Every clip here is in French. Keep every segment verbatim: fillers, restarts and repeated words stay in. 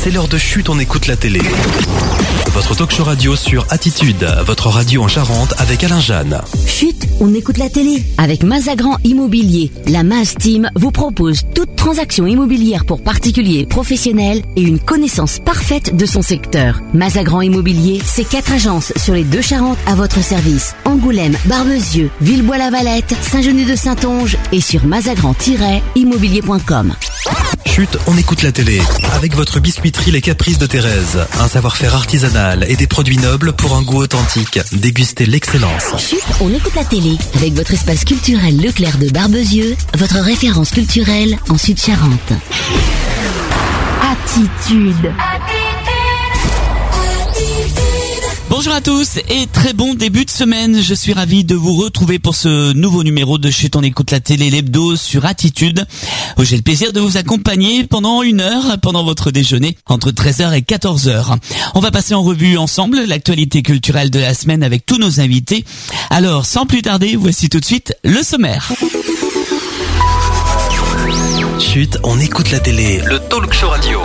c'est l'heure de Chut, on écoute la télé. Votre talk show radio sur Attitude, votre radio en Charente avec Alain Jeanne. Chut, on écoute la télé. Avec Mazagran Immobilier, la Maz Team vous propose toute transaction immobilière pour particuliers et professionnels et une connaissance parfaite de son secteur. Mazagran Immobilier, c'est quatre agences sur les deux Charentes à votre service. Angoulême, Barbezieux, Villebois-la-Valette, Saint-Genis-de-Saintonge et sur mazagran tiret immobilier point com. Chut, on écoute la télé. Avec votre biscuiterie Les Caprices de Thérèse. Un savoir-faire artisanal et des produits nobles pour un goût authentique. Dégustez l'excellence. Chut, on écoute la télé. Avec votre espace culturel Leclerc de Barbezieux, votre référence culturelle en Sud-Charente. Attitude. Bonjour à tous et très bon début de semaine. Je suis ravi de vous retrouver pour ce nouveau numéro de Chut, on écoute la télé, l'hebdo sur Attitude, où j'ai le plaisir de vous accompagner pendant une heure, pendant votre déjeuner, entre treize heures et quatorze heures. On va passer en revue ensemble l'actualité culturelle de la semaine avec tous nos invités. Alors, sans plus tarder, voici tout de suite le sommaire. Chut, on écoute la télé, le talk show radio.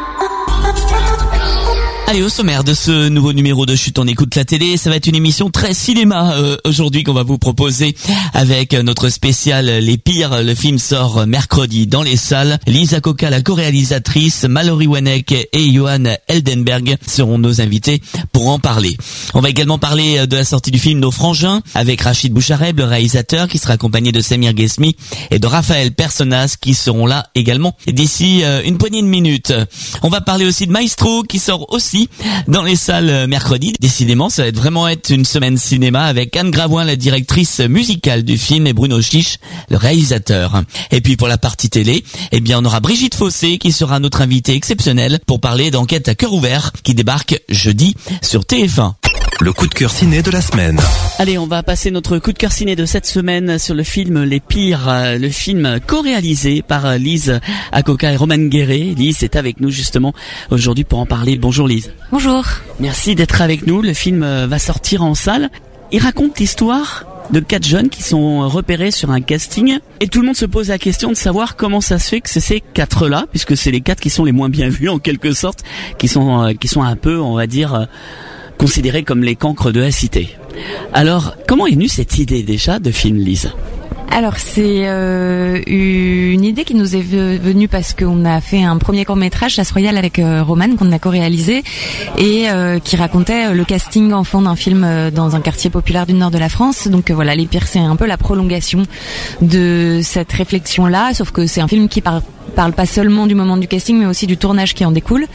Allez, au sommaire de ce nouveau numéro de Chut, on écoute la télé, ça va être une émission très cinéma euh, aujourd'hui qu'on va vous proposer avec notre spécial Les Pires. Le film sort mercredi dans les salles. Lisa Coca, la co-réalisatrice, Mallory Wanek et Johan Eldenberg seront nos invités pour en parler. On va également parler de la sortie du film Nos Frangins avec Rachid Bouchareb, le réalisateur, qui sera accompagné de Samir Ghesmi et de Raphaël Personas qui seront là également d'ici euh, une poignée de minutes. On va parler aussi de Maestro qui sort aussi dans les salles mercredi. Décidément, ça va être vraiment être une semaine cinéma avec Anne Gravoin, la directrice musicale du film, et Bruno Chiche, le réalisateur. Et puis pour la partie télé, eh bien on aura Brigitte Fossé qui sera notre invitée exceptionnelle pour parler d'Enquête à cœur ouvert qui débarque jeudi sur T F un. Le coup de cœur ciné de la semaine. Allez, on va passer notre coup de cœur ciné de cette semaine sur le film Les Pires, le film co-réalisé par Lise Akoka et Roman Guéret. Lise est avec nous justement aujourd'hui pour en parler. Bonjour Lise. Bonjour. Merci d'être avec nous. Le film va sortir en salle. Il raconte l'histoire de quatre jeunes qui sont repérés sur un casting et tout le monde se pose la question de savoir comment ça se fait que c'est ces quatre-là, puisque c'est les quatre qui sont les moins bien vus en quelque sorte, qui sont qui sont un peu, on va dire, considérés comme les cancres de la cité. Alors, comment est venue cette idée déjà de film, Lise ? Alors c'est euh, une idée qui nous est venue parce qu'on a fait un premier court-métrage, Chasse Royale, avec euh, Roman, qu'on a co-réalisé et euh, qui racontait le casting enfant d'un film euh, dans un quartier populaire du nord de la France. Donc euh, voilà, Les Pires, c'est un peu la prolongation de cette réflexion-là, sauf que c'est un film qui parle parle pas seulement du moment du casting mais aussi du tournage qui en découle.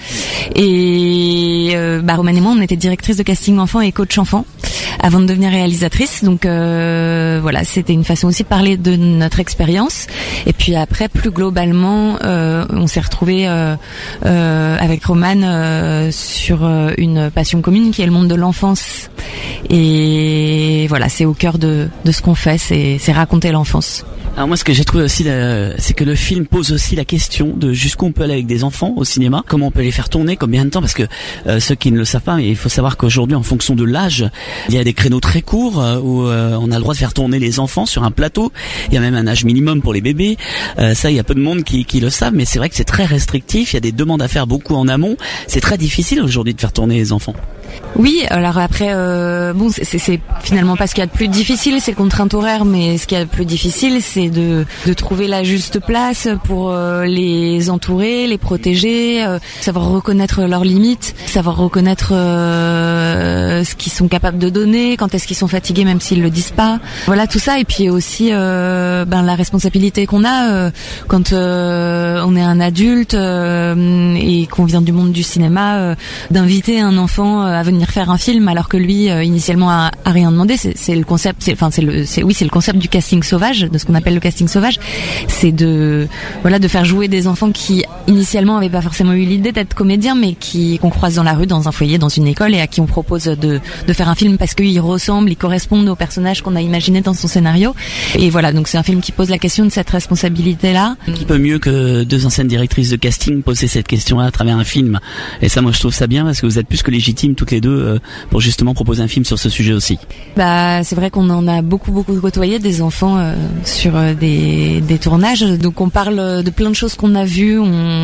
Et euh, bah, Roman et moi on était directrice de casting enfant et coach enfant avant de devenir réalisatrice, donc euh, voilà, c'était une façon aussi de parler de notre expérience. Et puis après, plus globalement, euh, on s'est retrouvés euh, euh, avec Roman euh, sur euh, une passion commune qui est le monde de l'enfance. Et voilà, c'est au cœur de, de ce qu'on fait, c'est, c'est raconter l'enfance. Alors moi, ce que j'ai trouvé aussi, euh, c'est que le film pose aussi la question de jusqu'où on peut aller avec des enfants au cinéma, comment on peut les faire tourner, combien de temps, parce que euh, ceux qui ne le savent pas, mais il faut savoir qu'aujourd'hui, en fonction de l'âge, il y a des créneaux très courts euh, où euh, on a le droit de faire tourner les enfants sur un plateau. Il y a même un âge minimum pour les bébés. Euh, ça, il y a peu de monde qui, qui le savent, mais c'est vrai que c'est très restrictif. Il y a des demandes à faire beaucoup en amont. C'est très difficile aujourd'hui de faire tourner les enfants. Oui, alors après, euh, bon, c'est, c'est, c'est finalement pas ce qu'il y a de plus difficile, c'est le contrainte horaire, mais ce qu'il y a de plus difficile, c'est de, de trouver la juste place pour euh, les entourer, les protéger, euh, savoir reconnaître leurs limites, savoir reconnaître euh, ce qu'ils sont capables de donner, quand est-ce qu'ils sont fatigués même s'ils le disent pas. Voilà, tout ça, et puis aussi euh, ben la responsabilité qu'on a euh, quand euh, on est un adulte euh, et qu'on vient du monde du cinéma, euh, d'inviter un enfant euh, à venir faire un film alors que lui euh, initialement a, a rien demandé. C'est, c'est le concept, c'est, enfin c'est le, c'est oui c'est le concept du casting sauvage, de ce qu'on appelle le casting sauvage. C'est de voilà de faire jouer des enfants qui initialement avaient pas forcément eu l'idée d'être comédiens, mais qui qu'on croise dans la rue, dans un foyer, dans une école, et à qui on propose de de faire un film parce qu'ils ressemblent, ils correspondent aux personnages qu'on a imaginés dans son scénario. Et voilà, donc c'est un film qui pose la question de cette responsabilité-là. Qui peut mieux que deux anciennes directrices de casting poser cette question-là à travers un film. Et ça, moi, je trouve ça bien parce que vous êtes plus que légitimes toutes les deux euh, pour justement proposer un film sur ce sujet aussi. Bah, c'est vrai qu'on en a beaucoup beaucoup côtoyé des enfants euh, sur euh, des des tournages. Donc on parle de plein de choses qu'on a vues. On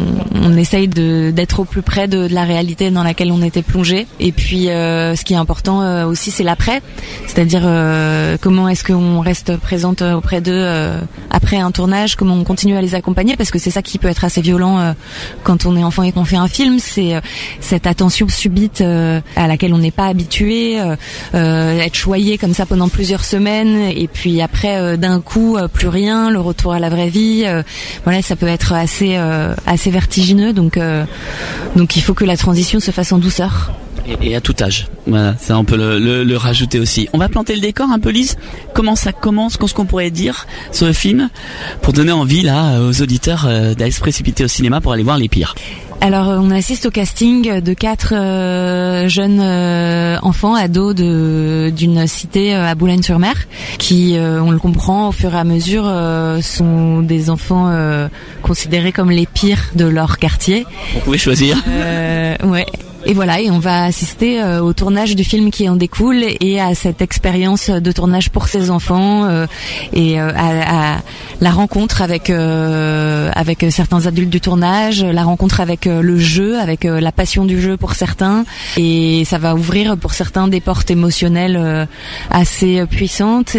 on essaye de, d'être au plus près de, de la réalité dans laquelle on était plongé. Et puis, euh, ce qui est important euh, aussi, c'est l'après, c'est-à-dire euh, comment est-ce qu'on reste présente auprès d'eux euh, après un tournage, comment on continue à les accompagner, parce que c'est ça qui peut être assez violent euh, quand on est enfant et qu'on fait un film, c'est euh, cette attention subite euh, à laquelle on n'est pas habitué, euh, euh, être choyé comme ça pendant plusieurs semaines, et puis après euh, d'un coup euh, plus rien, le retour à la vraie vie, euh, voilà, ça peut être assez euh, assez vertigineux, donc euh, donc il faut que la transition se fasse en douceur. Et, et à tout âge, voilà, ça on peut le, le, le rajouter aussi. On va planter le décor un peu, Lise. Comment ça commence, qu'est-ce qu'on pourrait dire sur le film pour donner envie là aux auditeurs euh, d'aller se précipiter au cinéma pour aller voir Les Pires? Alors on assiste au casting de quatre euh, jeunes euh, enfants, ados de d'une cité euh, à Boulogne-sur-Mer, qui, euh, on le comprend au fur et à mesure, euh, sont des enfants euh, considérés comme les pires de leur quartier. Vous pouvez choisir. Euh, ouais. Et voilà, et on va assister euh, au tournage du film qui en découle et à cette expérience de tournage pour ces enfants euh, et euh, à, à la rencontre avec euh, avec certains adultes du tournage, la rencontre avec euh, le jeu, avec euh, la passion du jeu pour certains, et ça va ouvrir pour certains des portes émotionnelles euh, assez puissantes,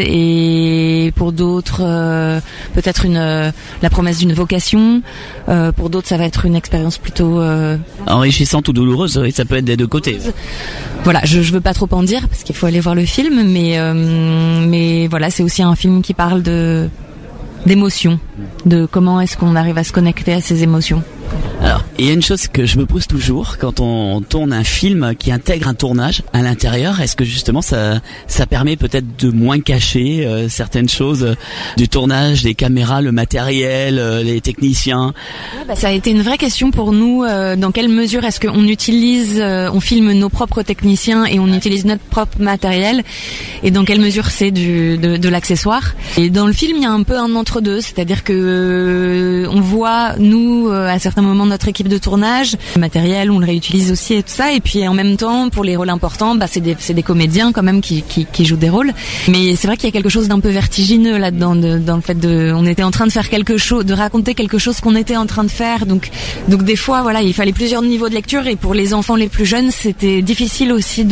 et pour d'autres euh, peut-être une euh, la promesse d'une vocation, euh, pour d'autres ça va être une expérience plutôt euh, enrichissante ou douloureuse. Oui. Ça peut être des deux côtés. Voilà, je, je veux pas trop en dire parce qu'il faut aller voir le film, mais euh, mais voilà, c'est aussi un film qui parle de d'émotions, de comment est-ce qu'on arrive à se connecter à ces émotions. Alors, il y a une chose que je me pose toujours quand on tourne un film qui intègre un tournage à l'intérieur. Est-ce que justement ça ça permet peut-être de moins cacher euh, certaines choses euh, du tournage, des caméras, le matériel, euh, les techniciens? Ouais, bah, ça a été une vraie question pour nous. Euh, dans quelle mesure est-ce qu'on utilise, euh, on filme nos propres techniciens et on utilise notre propre matériel, et dans quelle mesure c'est du de, de l'accessoire? Et dans le film, il y a un peu un entre-deux, c'est-à-dire que euh, on voit nous euh, à certains moments notre équipe de tournage, le matériel on le réutilise aussi et tout ça, et puis en même temps pour les rôles importants, bah c'est des c'est des comédiens quand même qui qui, qui jouent des rôles, mais c'est vrai qu'il y a quelque chose d'un peu vertigineux là-dedans, de, dans le fait de on était en train de faire quelque chose, de raconter quelque chose qu'on était en train de faire, donc donc des fois voilà, il fallait plusieurs niveaux de lecture, et pour les enfants les plus jeunes c'était difficile aussi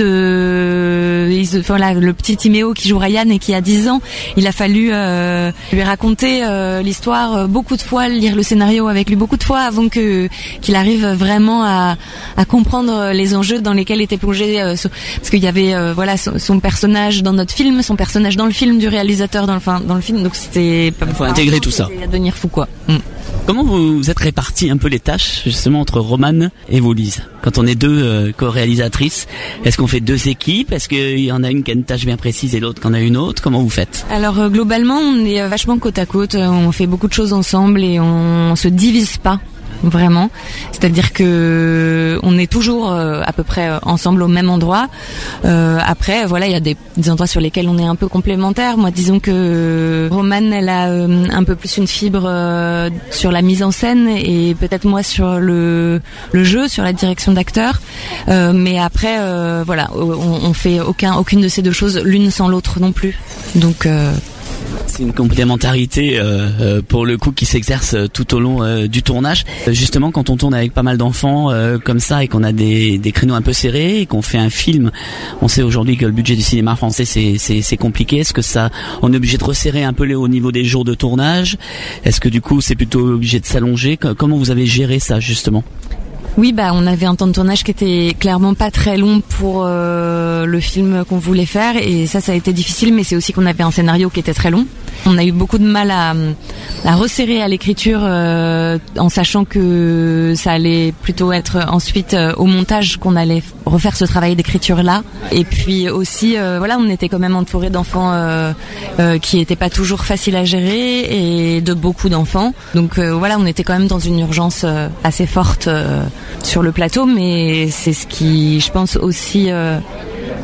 de ils, enfin là, le petit Timéo qui joue Ryan et qui a dix ans, il a fallu euh, lui raconter euh, l'histoire beaucoup de fois, lire le scénario avec lui beaucoup de fois avant que qu'il arrive vraiment à, à comprendre les enjeux dans lesquels était plongé, euh, parce qu'il y avait euh, voilà son, son personnage dans notre film, son personnage dans le film du réalisateur dans le fin, dans le film, donc c'était il faut intégrer tout ça. À devenir fou quoi. Mm. Comment vous, vous êtes répartis un peu les tâches justement entre Romane et vous, Lise? Quand on est deux euh, co-réalisatrices, est-ce qu'on fait deux équipes? Est-ce qu'il y en a une qui a une tâche bien précise et l'autre qui en a une autre? Comment vous faites? Alors euh, globalement, on est vachement côte à côte. On fait beaucoup de choses ensemble et on, on se divise pas. Vraiment, c'est-à-dire que on est toujours euh, à peu près ensemble au même endroit. Euh, après, voilà, il y a des, des endroits sur lesquels on est un peu complémentaires. Moi, disons que Romane, elle a euh, un peu plus une fibre euh, sur la mise en scène, et peut-être moi sur le le jeu, sur la direction d'acteur. Euh, mais après, euh, voilà, on, on fait aucun aucune de ces deux choses l'une sans l'autre non plus. Donc euh, c'est une complémentarité euh, euh, pour le coup qui s'exerce tout au long euh, du tournage. Euh, justement, quand on tourne avec pas mal d'enfants euh, comme ça et qu'on a des, des créneaux un peu serrés et qu'on fait un film, on sait aujourd'hui que le budget du cinéma français c'est, c'est, c'est compliqué. Est-ce que ça, on est obligé de resserrer un peu les, au niveau des jours de tournage? Est-ce que du coup c'est plutôt obligé de s'allonger? Comment vous avez géré ça justement? Oui, bah on avait un temps de tournage qui était clairement pas très long pour euh, le film qu'on voulait faire, et ça ça a été difficile, mais c'est aussi qu'on avait un scénario qui était très long. On a eu beaucoup de mal à, à resserrer à l'écriture euh, en sachant que ça allait plutôt être ensuite euh, au montage qu'on allait refaire ce travail d'écriture là. Et puis aussi euh, voilà, on était quand même entouré d'enfants euh, euh, qui étaient pas toujours faciles à gérer, et de beaucoup d'enfants. Donc euh, voilà, on était quand même dans une urgence euh, assez forte euh, sur le plateau, mais c'est ce qui, je pense aussi, euh,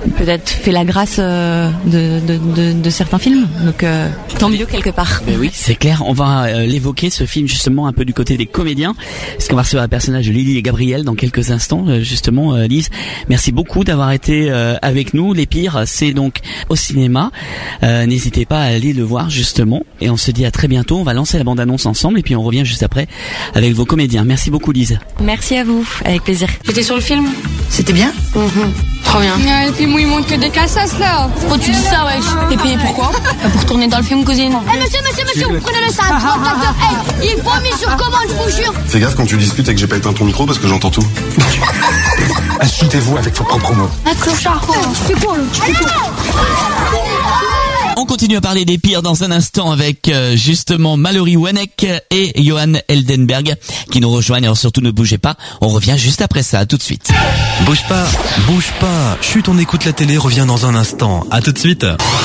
peut-être fait la grâce euh, de, de, de, de certains films. Donc euh, tant mieux quelque part. Ben oui, c'est clair. On va euh, l'évoquer, ce film, justement, un peu du côté des comédiens. Parce qu'on va recevoir un personnage de Lily et Gabriel dans quelques instants. Euh, justement, euh, Lise, merci beaucoup d'avoir été euh, avec nous. Les Pires, c'est donc au cinéma. Euh, n'hésitez pas à aller le voir, justement. Et on se dit à très bientôt. On va lancer la bande-annonce ensemble et puis on revient juste après avec vos comédiens. Merci beaucoup, Lise. Merci à vous, avec plaisir. J'étais sur le film. C'était bien. Mmh. Trop bien. Ah, le film où il montre que des cassasses là. Pourquoi tu dis ça, wesh? T'es payé pourquoi? Pour tourner dans le film, cousine. Eh hey, monsieur, monsieur, monsieur, vous prenez le sac. Hey, il vomit sur commande, je vous jure. Fais gaffe quand tu discutes et que j'ai pas éteint ton micro parce que j'entends tout. Insultez-vous avec vos propres mots. Un clochard, quoi. Tu fais quoi là? Tu fais quoi? On continue à parler des Pires dans un instant avec euh, justement Mallory Wanek et Johan Eldenberg qui nous rejoignent. Alors surtout ne bougez pas, on revient juste après ça, à tout de suite. Bouge pas, bouge pas. Chut, on écoute la télé, revient dans un instant. À tout de suite.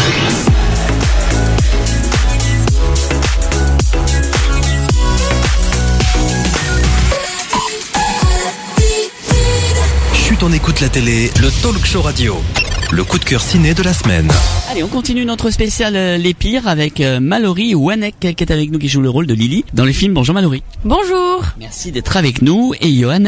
Chut, on écoute la télé, le talk show radio. Le coup de cœur ciné de la semaine. Allez, on continue notre spécial euh, Les Pires avec euh, Mallory Wanek qui est avec nous, qui joue le rôle de Lily dans le film. Bonjour Mallory. Bonjour. Merci d'être avec nous. Et Johan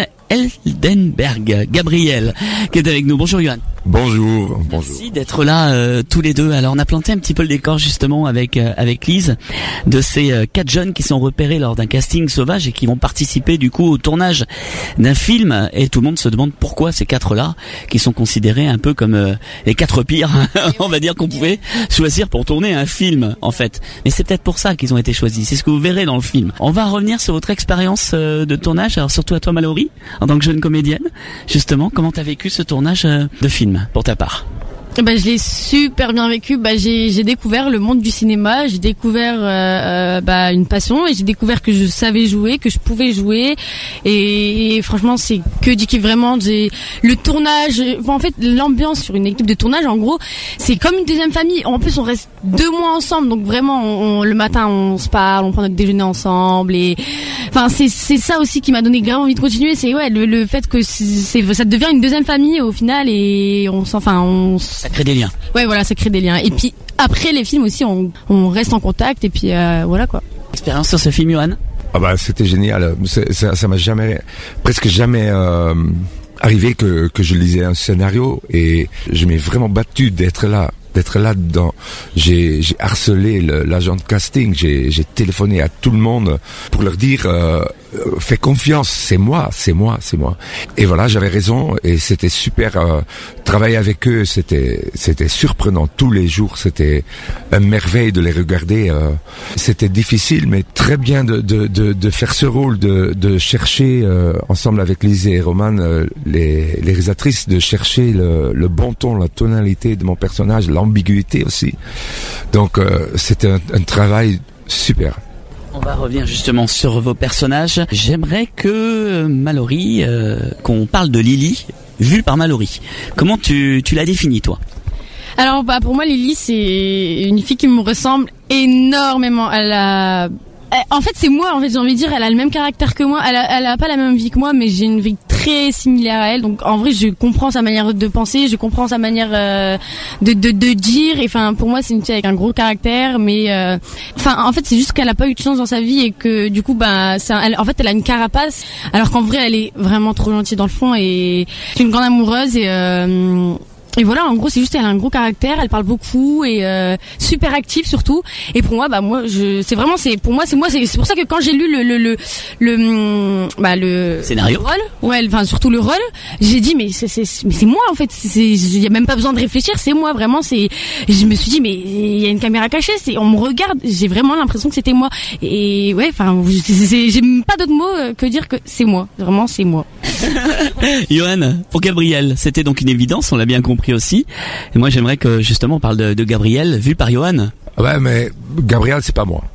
Eldenberg, Gabriel, qui est avec nous. Bonjour Johan. Bonjour. Bonjour. Merci d'être là euh, tous les deux. Alors on a planté un petit peu le décor justement avec euh, avec Lise de ces euh, quatre jeunes qui sont repérés lors d'un casting sauvage et qui vont participer du coup au tournage d'un film. Et tout le monde se demande pourquoi ces quatre-là, qui sont considérés un peu comme euh, les quatre pires, on va dire, qu'on pouvait choisir pour tourner un film en fait. Mais c'est peut-être pour ça qu'ils ont été choisis. C'est ce que vous verrez dans le film. On va revenir sur votre expérience euh, de tournage. Alors surtout à toi Mallory, en tant que jeune comédienne. Justement, comment t'as vécu ce tournage euh, de film pour ta part? Bah, je l'ai super bien vécu. Bah, j'ai, j'ai découvert le monde du cinéma, j'ai découvert euh, bah, une passion et j'ai découvert que je savais jouer, que je pouvais jouer. Et, et franchement, c'est que du kiff vraiment. J'ai le tournage, en fait, l'ambiance sur une équipe de tournage, en gros, c'est comme une deuxième famille. En plus, on reste deux mois ensemble, donc vraiment, on, on, le matin, on se parle, on prend notre déjeuner ensemble. Et enfin, c'est c'est ça aussi qui m'a donné grave envie de continuer. C'est ouais, le, le fait que c'est, ça devient une deuxième famille au final et on s'enfin on ça crée des liens. Ouais, voilà, ça crée des liens. Et puis après les films aussi, on, on reste en contact et puis euh, voilà quoi. Expérience sur ce film, Johan? Ah bah c'était génial. C'est, ça, ça m'a jamais, presque jamais euh, arrivé que que je lisais un scénario et je m'ai vraiment battu d'être là. d'être là-dedans. J'ai, j'ai harcelé le, l'agent de casting, j'ai, j'ai téléphoné à tout le monde pour leur dire euh, fais confiance, c'est moi, c'est moi, c'est moi. Et voilà, j'avais raison et c'était super. Euh, travailler avec eux, c'était, c'était surprenant tous les jours. C'était une merveille de les regarder. Euh, c'était difficile, mais très bien de, de, de, de faire ce rôle, de, de chercher euh, ensemble avec Lise et Romane, euh, les, les réalisatrices, de chercher le, le bon ton, la tonalité de mon personnage, l'ambiguïté aussi. Donc euh, c'était un, un travail super. On va revenir justement sur vos personnages. J'aimerais que Mallory, euh, qu'on parle de Lily, vue par Mallory. Comment tu, tu la définis, toi? Alors, bah, pour moi, Lily, c'est une fille qui me ressemble énormément. Elle a... En fait, c'est moi, en fait, j'ai envie de dire, elle a le même caractère que moi. Elle a, elle a pas la même vie que moi, mais j'ai une vie très similaire à elle. Donc, en vrai, je comprends sa manière de penser, je comprends sa manière euh, de, de, de dire. Et enfin, pour moi, c'est une fille avec un gros caractère, mais euh, enfin, en fait, c'est juste qu'elle a pas eu de chance dans sa vie et que du coup, bah, c'est un, elle, en fait, elle a une carapace, alors qu'en vrai, elle est vraiment trop gentille dans le fond et c'est une grande amoureuse et. Euh, Et voilà, en gros, c'est juste qu'elle a un gros caractère, elle parle beaucoup et euh, super active surtout. Et pour moi, bah moi, je, c'est vraiment, c'est pour moi, c'est moi, c'est, c'est pour ça que quand j'ai lu le le le le, bah le scénario, le rôle, ouais, enfin surtout le rôle, j'ai dit mais c'est c'est mais c'est moi en fait, c'est il y a même pas besoin de réfléchir, c'est moi vraiment, c'est. Je me suis dit mais il y a une caméra cachée, c'est on me regarde, j'ai vraiment l'impression que c'était moi. Et ouais, enfin, c'est, c'est, j'ai pas d'autres mots que dire que c'est moi, vraiment c'est moi. Johan, pour Gabriel, c'était donc une évidence, on l'a bien compris aussi. Et moi, j'aimerais que justement on parle de, de Gabriel, vu par Johan. Ouais, mais Gabriel, c'est pas moi.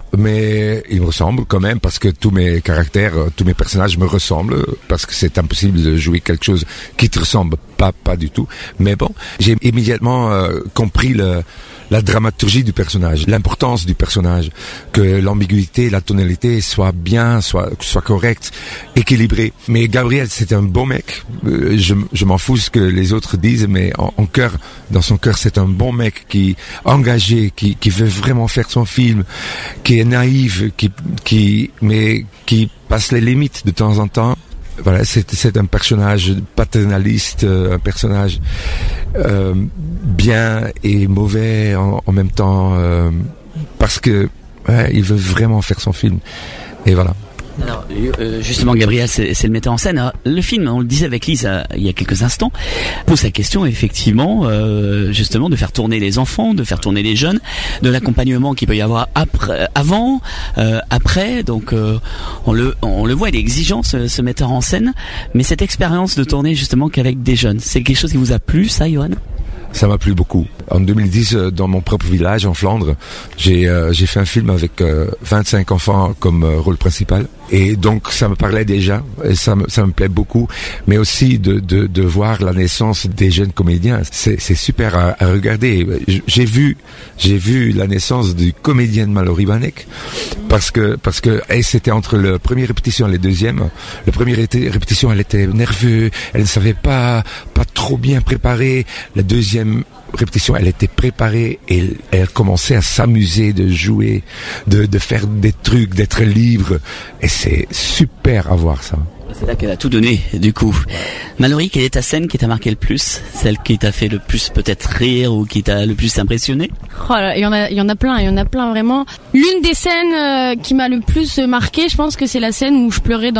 mais il me ressemble quand même parce que tous mes caractères, tous mes personnages me ressemblent, parce que c'est impossible de jouer quelque chose qui te ressemble pas, pas du tout. Mais bon, j'ai immédiatement euh, compris le, la dramaturgie du personnage, l'importance du personnage, que l'ambiguïté, la tonalité soit bien, soit soit correcte, équilibrée. Mais Gabriel, c'est un bon mec. Euh, je, je m'en fous ce que les autres disent, mais en, en cœur, dans son cœur, c'est un bon mec qui engagé, qui qui veut vraiment faire son film, qui est naïf, qui qui mais qui passe les limites de temps en temps. Voilà, c'est, c'est un personnage paternaliste, un personnage euh, bien et mauvais en, en même temps, euh, parce que ouais, il veut vraiment faire son film. Et voilà. Alors, euh, justement, Gabriel, c'est, c'est le metteur en scène. Alors, le film, on le disait avec Lise euh, il y a quelques instants, pose la question, effectivement, euh, justement, de faire tourner les enfants, de faire tourner les jeunes, de l'accompagnement qu'il peut y avoir après, avant, euh, après. Donc, euh, on le, on le voit, il est exigeant, ce, ce metteur en scène. Mais cette expérience de tourner justement qu'avec des jeunes, c'est quelque chose qui vous a plu, ça, Johan ? Ça m'a plu beaucoup. En deux mille dix, dans mon propre village, en Flandre, j'ai euh, j'ai fait un film avec euh, vingt-cinq enfants comme euh, rôle principal. Et donc, ça me parlait déjà, et ça me, ça me plaît beaucoup. Mais aussi de, de, de voir la naissance des jeunes comédiens. C'est, c'est super à, à regarder. J'ai vu, j'ai vu la naissance du comédien de Mallory Vanek. Parce que, parce que, et c'était entre la première répétition et la deuxième. La première répétition, elle était nerveuse, elle ne savait pas, pas trop bien préparer. La deuxième répétition, elle était préparée et elle, elle commençait à s'amuser, de jouer, de, de faire des trucs, d'être libre. Et c'est super à voir ça. C'est là qu'elle a tout donné, du coup. Mallory, quelle est ta scène qui t'a marqué le plus ? Celle qui t'a fait le plus peut-être rire ou qui t'a le plus impressionné ? Oh là, il y en a, il y en a plein, il y en a plein vraiment. L'une des scènes euh, qui m'a le plus marqué, je pense que c'est la scène où je pleurais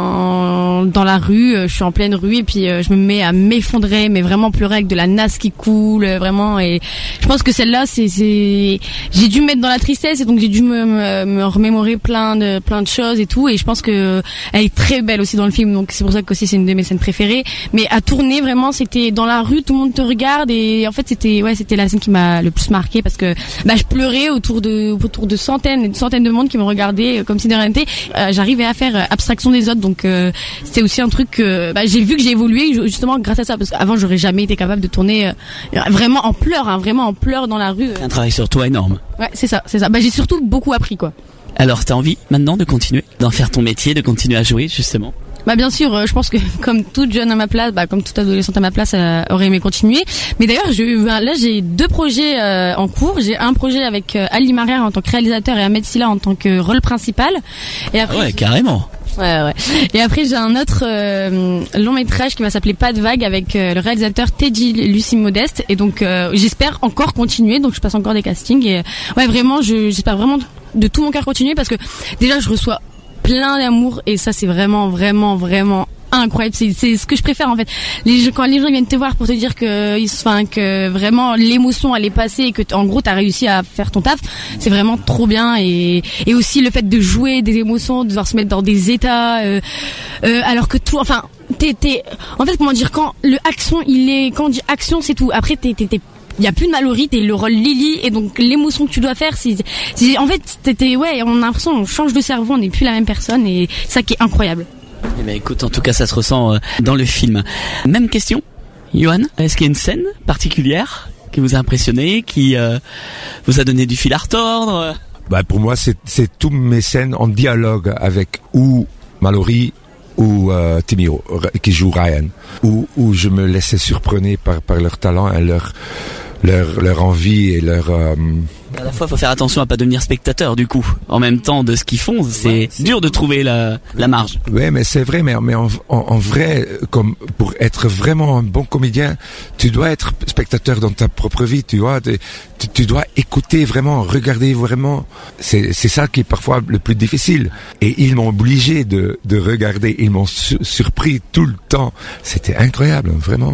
dans dans la rue. Je suis en pleine rue et puis euh, je me mets à m'effondrer, mais vraiment pleurer avec de la nasse qui coule, vraiment. Et je pense que celle-là, c'est, c'est, j'ai dû me mettre dans la tristesse et donc j'ai dû me, me, me remémorer plein de plein de choses et tout. Et je pense que elle est très belle aussi dans le film, donc c'est pour ça que aussi c'est une de mes scènes préférées. Mais à tourner vraiment, c'était dans la rue, tout le monde te regarde et en fait c'était ouais c'était la scène qui m'a le plus marqué parce que bah je pleurais autour de autour de centaines et de centaines de monde qui me regardaient comme si de rien n'était. Euh, j'arrivais à faire abstraction des autres, donc euh, c'était aussi un truc que bah, j'ai vu que j'ai évolué justement grâce à ça, parce qu'avant j'aurais jamais été capable de tourner euh, vraiment en pleurs, hein, vraiment en pleurs dans la rue. Un travail sur toi énorme. Ouais, c'est ça, c'est ça. Bah j'ai surtout beaucoup appris quoi. Alors t'as envie maintenant de continuer, d'en faire ton métier, de continuer à jouer justement ? Bah bien sûr, euh, je pense que comme toute jeune à ma place, bah comme toute adolescente à ma place, euh, aurait aimé continuer. Mais d'ailleurs, je, bah, là j'ai deux projets euh, en cours. J'ai un projet avec euh, Ali Marière en tant que réalisateur et Ahmed Silla en tant que rôle principal. Et après, ouais, carrément. Ouais, ouais. Et après, j'ai un autre euh, long métrage qui va s'appeler Pas de vague avec euh, le réalisateur Teddy Lucie Modeste. Et donc, euh, j'espère encore continuer. Donc, je passe encore des castings. Et ouais, vraiment, je, j'espère vraiment de tout mon cœur continuer parce que déjà, je reçois plein d'amour et ça, c'est vraiment, vraiment, vraiment incroyable. C'est, c'est ce que je préfère en fait. Les, quand les gens viennent te voir pour te dire que, enfin, que vraiment l'émotion elle est passée et que en gros t'as réussi à faire ton taf, c'est vraiment trop bien. Et, et aussi le fait de jouer des émotions, de devoir se mettre dans des états, euh, euh, alors que tout, enfin, t'es, t'es, en fait comment dire, quand le action, il est, quand on dit action, c'est tout. Après t'es, t'es, t'es il y a plus de Mallory, t'es le rôle Lily et donc l'émotion que tu dois faire, c'est, c'est en fait t'étais, ouais, on a l'impression on change de cerveau, on n'est plus la même personne et ça qui est incroyable. Eh ben écoute, en tout cas ça se ressent euh, dans le film. Même question, Johan, est-ce qu'il y a une scène particulière qui vous a impressionné, qui euh, vous a donné du fil à retordre ? Bah pour moi c'est c'est toutes mes scènes en dialogue avec ou Mallory ou euh, Timio qui joue Ryan, où où je me laissais surprendre par par leur talent et leur leur leur envie et leur euh... à la fois faut faire attention à pas devenir spectateur du coup en même temps de ce qu'ils font, c'est, ouais, c'est dur de trouver la la marge. Ouais, mais c'est vrai, mais mais en, en en vrai, comme pour être vraiment un bon comédien, tu dois être spectateur dans ta propre vie, tu vois, tu, tu dois écouter vraiment, regarder vraiment. C'est c'est ça qui est parfois le plus difficile. Et ils m'ont obligé de de regarder, ils m'ont su, surpris tout le temps. C'était incroyable, vraiment.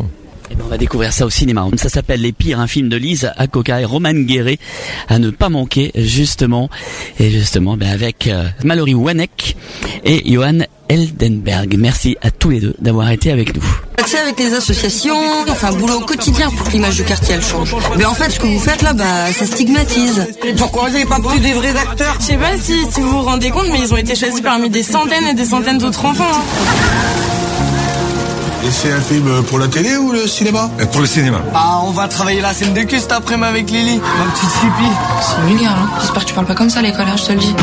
Et ben on va découvrir ça au cinéma. Ça s'appelle Les Pires, un film de Lise Akoka et Roman Guéret à ne pas manquer justement. Et justement ben avec euh, Mallory Wanek et Johan Eldenberg. Merci à tous les deux d'avoir été avec nous. Accès avec les associations, on fait un boulot au quotidien pour que l'image du quartier elle change. Mais en fait, ce que vous faites là, bah, ça stigmatise. Pourquoi vous n'avez pas pris des vrais acteurs? Je sais pas si, si vous vous rendez compte, mais ils ont été choisis parmi des centaines et des centaines d'autres enfants. Hein. Et c'est un film pour la télé ou le cinéma? Pour le cinéma. Ah, on va travailler la scène de cul cet après-midi avec Lily, ma petite hippie. C'est vulgaire, hein. J'espère que tu parles pas comme ça à l'école, hein, je te le dis.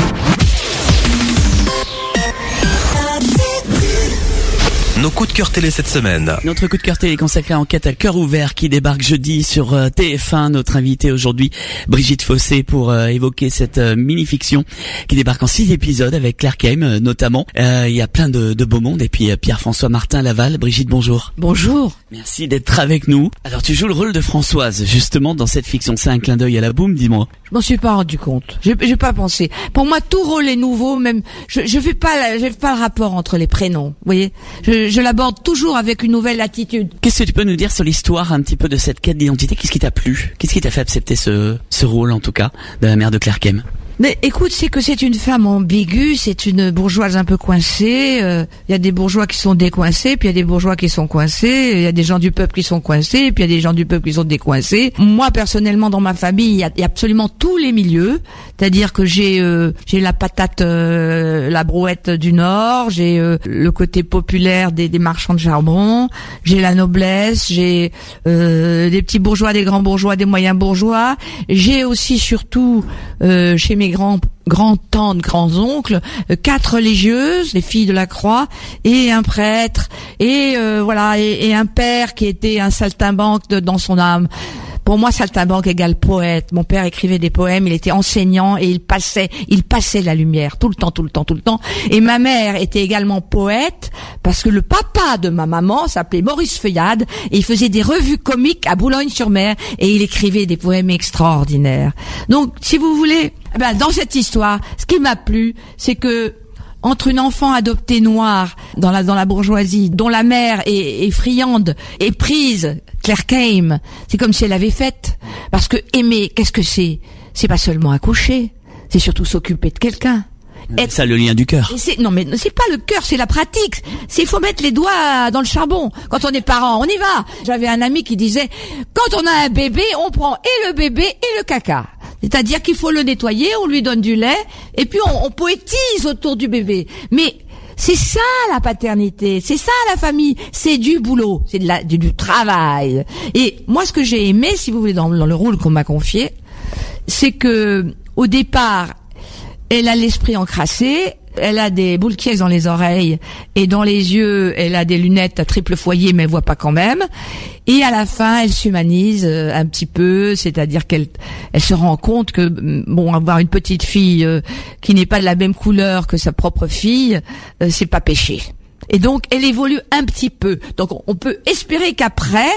Nos coups de cœur télé cette semaine. Notre coup de cœur télé est consacré à Enquête à cœur ouvert qui débarque jeudi sur euh, T F un. Notre invitée aujourd'hui, Brigitte Fossé, pour euh, évoquer cette euh, mini-fiction qui débarque en six épisodes avec Claire Keim euh, notamment. Il euh, y a plein de, de beau monde et puis euh, Pierre-François Martin Laval. Brigitte, bonjour. Bonjour. Merci d'être avec nous. Alors tu joues le rôle de Françoise justement dans cette fiction. C'est un clin d'œil à la boum, dis-moi. Je m'en suis pas rendu compte. J'ai, j'ai pas pensé. Pour moi, tout rôle est nouveau. Même, je, je fais pas, la, je fais pas le rapport entre les prénoms. Vous voyez, je, je l'aborde toujours avec une nouvelle attitude. Qu'est-ce que tu peux nous dire sur l'histoire un petit peu de cette quête d'identité? Qu'est-ce qui t'a plu? Qu'est-ce qui t'a fait accepter ce, ce rôle en tout cas de la mère de Claire Keim? Mais écoute, c'est que c'est une femme ambiguë, c'est une bourgeoise un peu coincée. Il euh, y a des bourgeois qui sont décoincés, puis il y a des bourgeois qui sont coincés. Il y a des gens du peuple qui sont coincés, puis il y a des gens du peuple qui sont décoincés. Moi, personnellement, dans ma famille, il y a, y a absolument tous les milieux. C'est-à-dire que j'ai euh, j'ai la patate, euh, la brouette du Nord, j'ai euh, le côté populaire des, des marchands de charbon, j'ai la noblesse, j'ai euh, des petits bourgeois, des grands bourgeois, des moyens bourgeois. J'ai aussi, surtout, euh, chez mes grands grands-tantes, grands-oncles, euh, quatre religieuses, les filles de la Croix, et un prêtre, et euh, voilà, et, et un père qui était un saltimbanque de, dans son âme. Pour moi, saltimbanque égale poète. Mon père écrivait des poèmes, il était enseignant et il passait, il passait la lumière tout le temps, tout le temps, tout le temps. Et ma mère était également poète parce que le papa de ma maman s'appelait Maurice Feuillade et il faisait des revues comiques à Boulogne-sur-Mer et il écrivait des poèmes extraordinaires. Donc, si vous voulez, eh ben, dans cette histoire, ce qui m'a plu, c'est que entre une enfant adoptée noire dans la dans la bourgeoisie, dont la mère est, est friande, est prise, Claire Keim, c'est comme si elle avait fait. Parce que aimer, qu'est-ce que c'est? C'est pas seulement accoucher, c'est surtout s'occuper de quelqu'un. C'est ça le lien du cœur. C'est, non mais c'est pas le cœur, c'est la pratique. C'est faut mettre les doigts dans le charbon. Quand on est parent, on y va. J'avais un ami qui disait, quand on a un bébé, on prend et le bébé et le caca. C'est-à-dire qu'il faut le nettoyer, on lui donne du lait, et puis on, on poétise autour du bébé. Mais c'est ça la paternité, c'est ça la famille, c'est du boulot, c'est de la, du, du travail. Et moi, ce que j'ai aimé, si vous voulez, dans, dans le rôle qu'on m'a confié, c'est que au départ, elle a l'esprit encrassé. Elle a des boules quies dans les oreilles et dans les yeux, elle a des lunettes à triple foyer, mais elle voit pas quand même. Et à la fin, elle s'humanise un petit peu, c'est-à-dire qu'elle elle se rend compte que bon, avoir une petite fille euh, qui n'est pas de la même couleur que sa propre fille, euh, c'est pas péché. Et donc, elle évolue un petit peu. Donc, on peut espérer qu'après,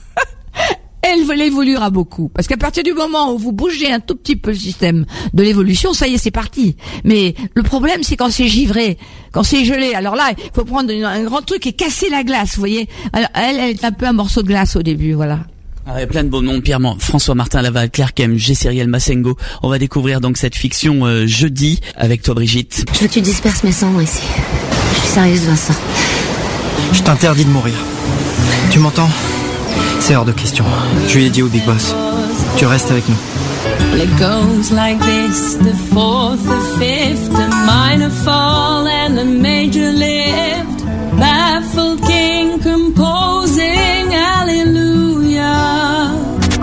elle évoluera beaucoup. Parce qu'à partir du moment où vous bougez un tout petit peu le système de l'évolution, ça y est, c'est parti. Mais le problème, c'est quand c'est givré, quand c'est gelé. Alors là, il faut prendre une, un grand truc et casser la glace, vous voyez. Alors, elle, elle est un peu un morceau de glace au début, voilà. Ah ouais, plein de beaux noms, Pierre, François Martin Laval, Claire Keim, G. Cyriel Massengo. On va découvrir donc cette fiction euh, jeudi avec toi, Brigitte. Je veux que tu disperses mes cendres ici. Je suis sérieuse, Vincent. Je t'interdis de mourir. Tu m'entends ? C'est hors de question. Je lui ai dit au Big Boss. Tu restes avec nous. Well, it goes like this, the fourth, the fifth, the minor fall and the major lift. Baffled king composing Hallelujah.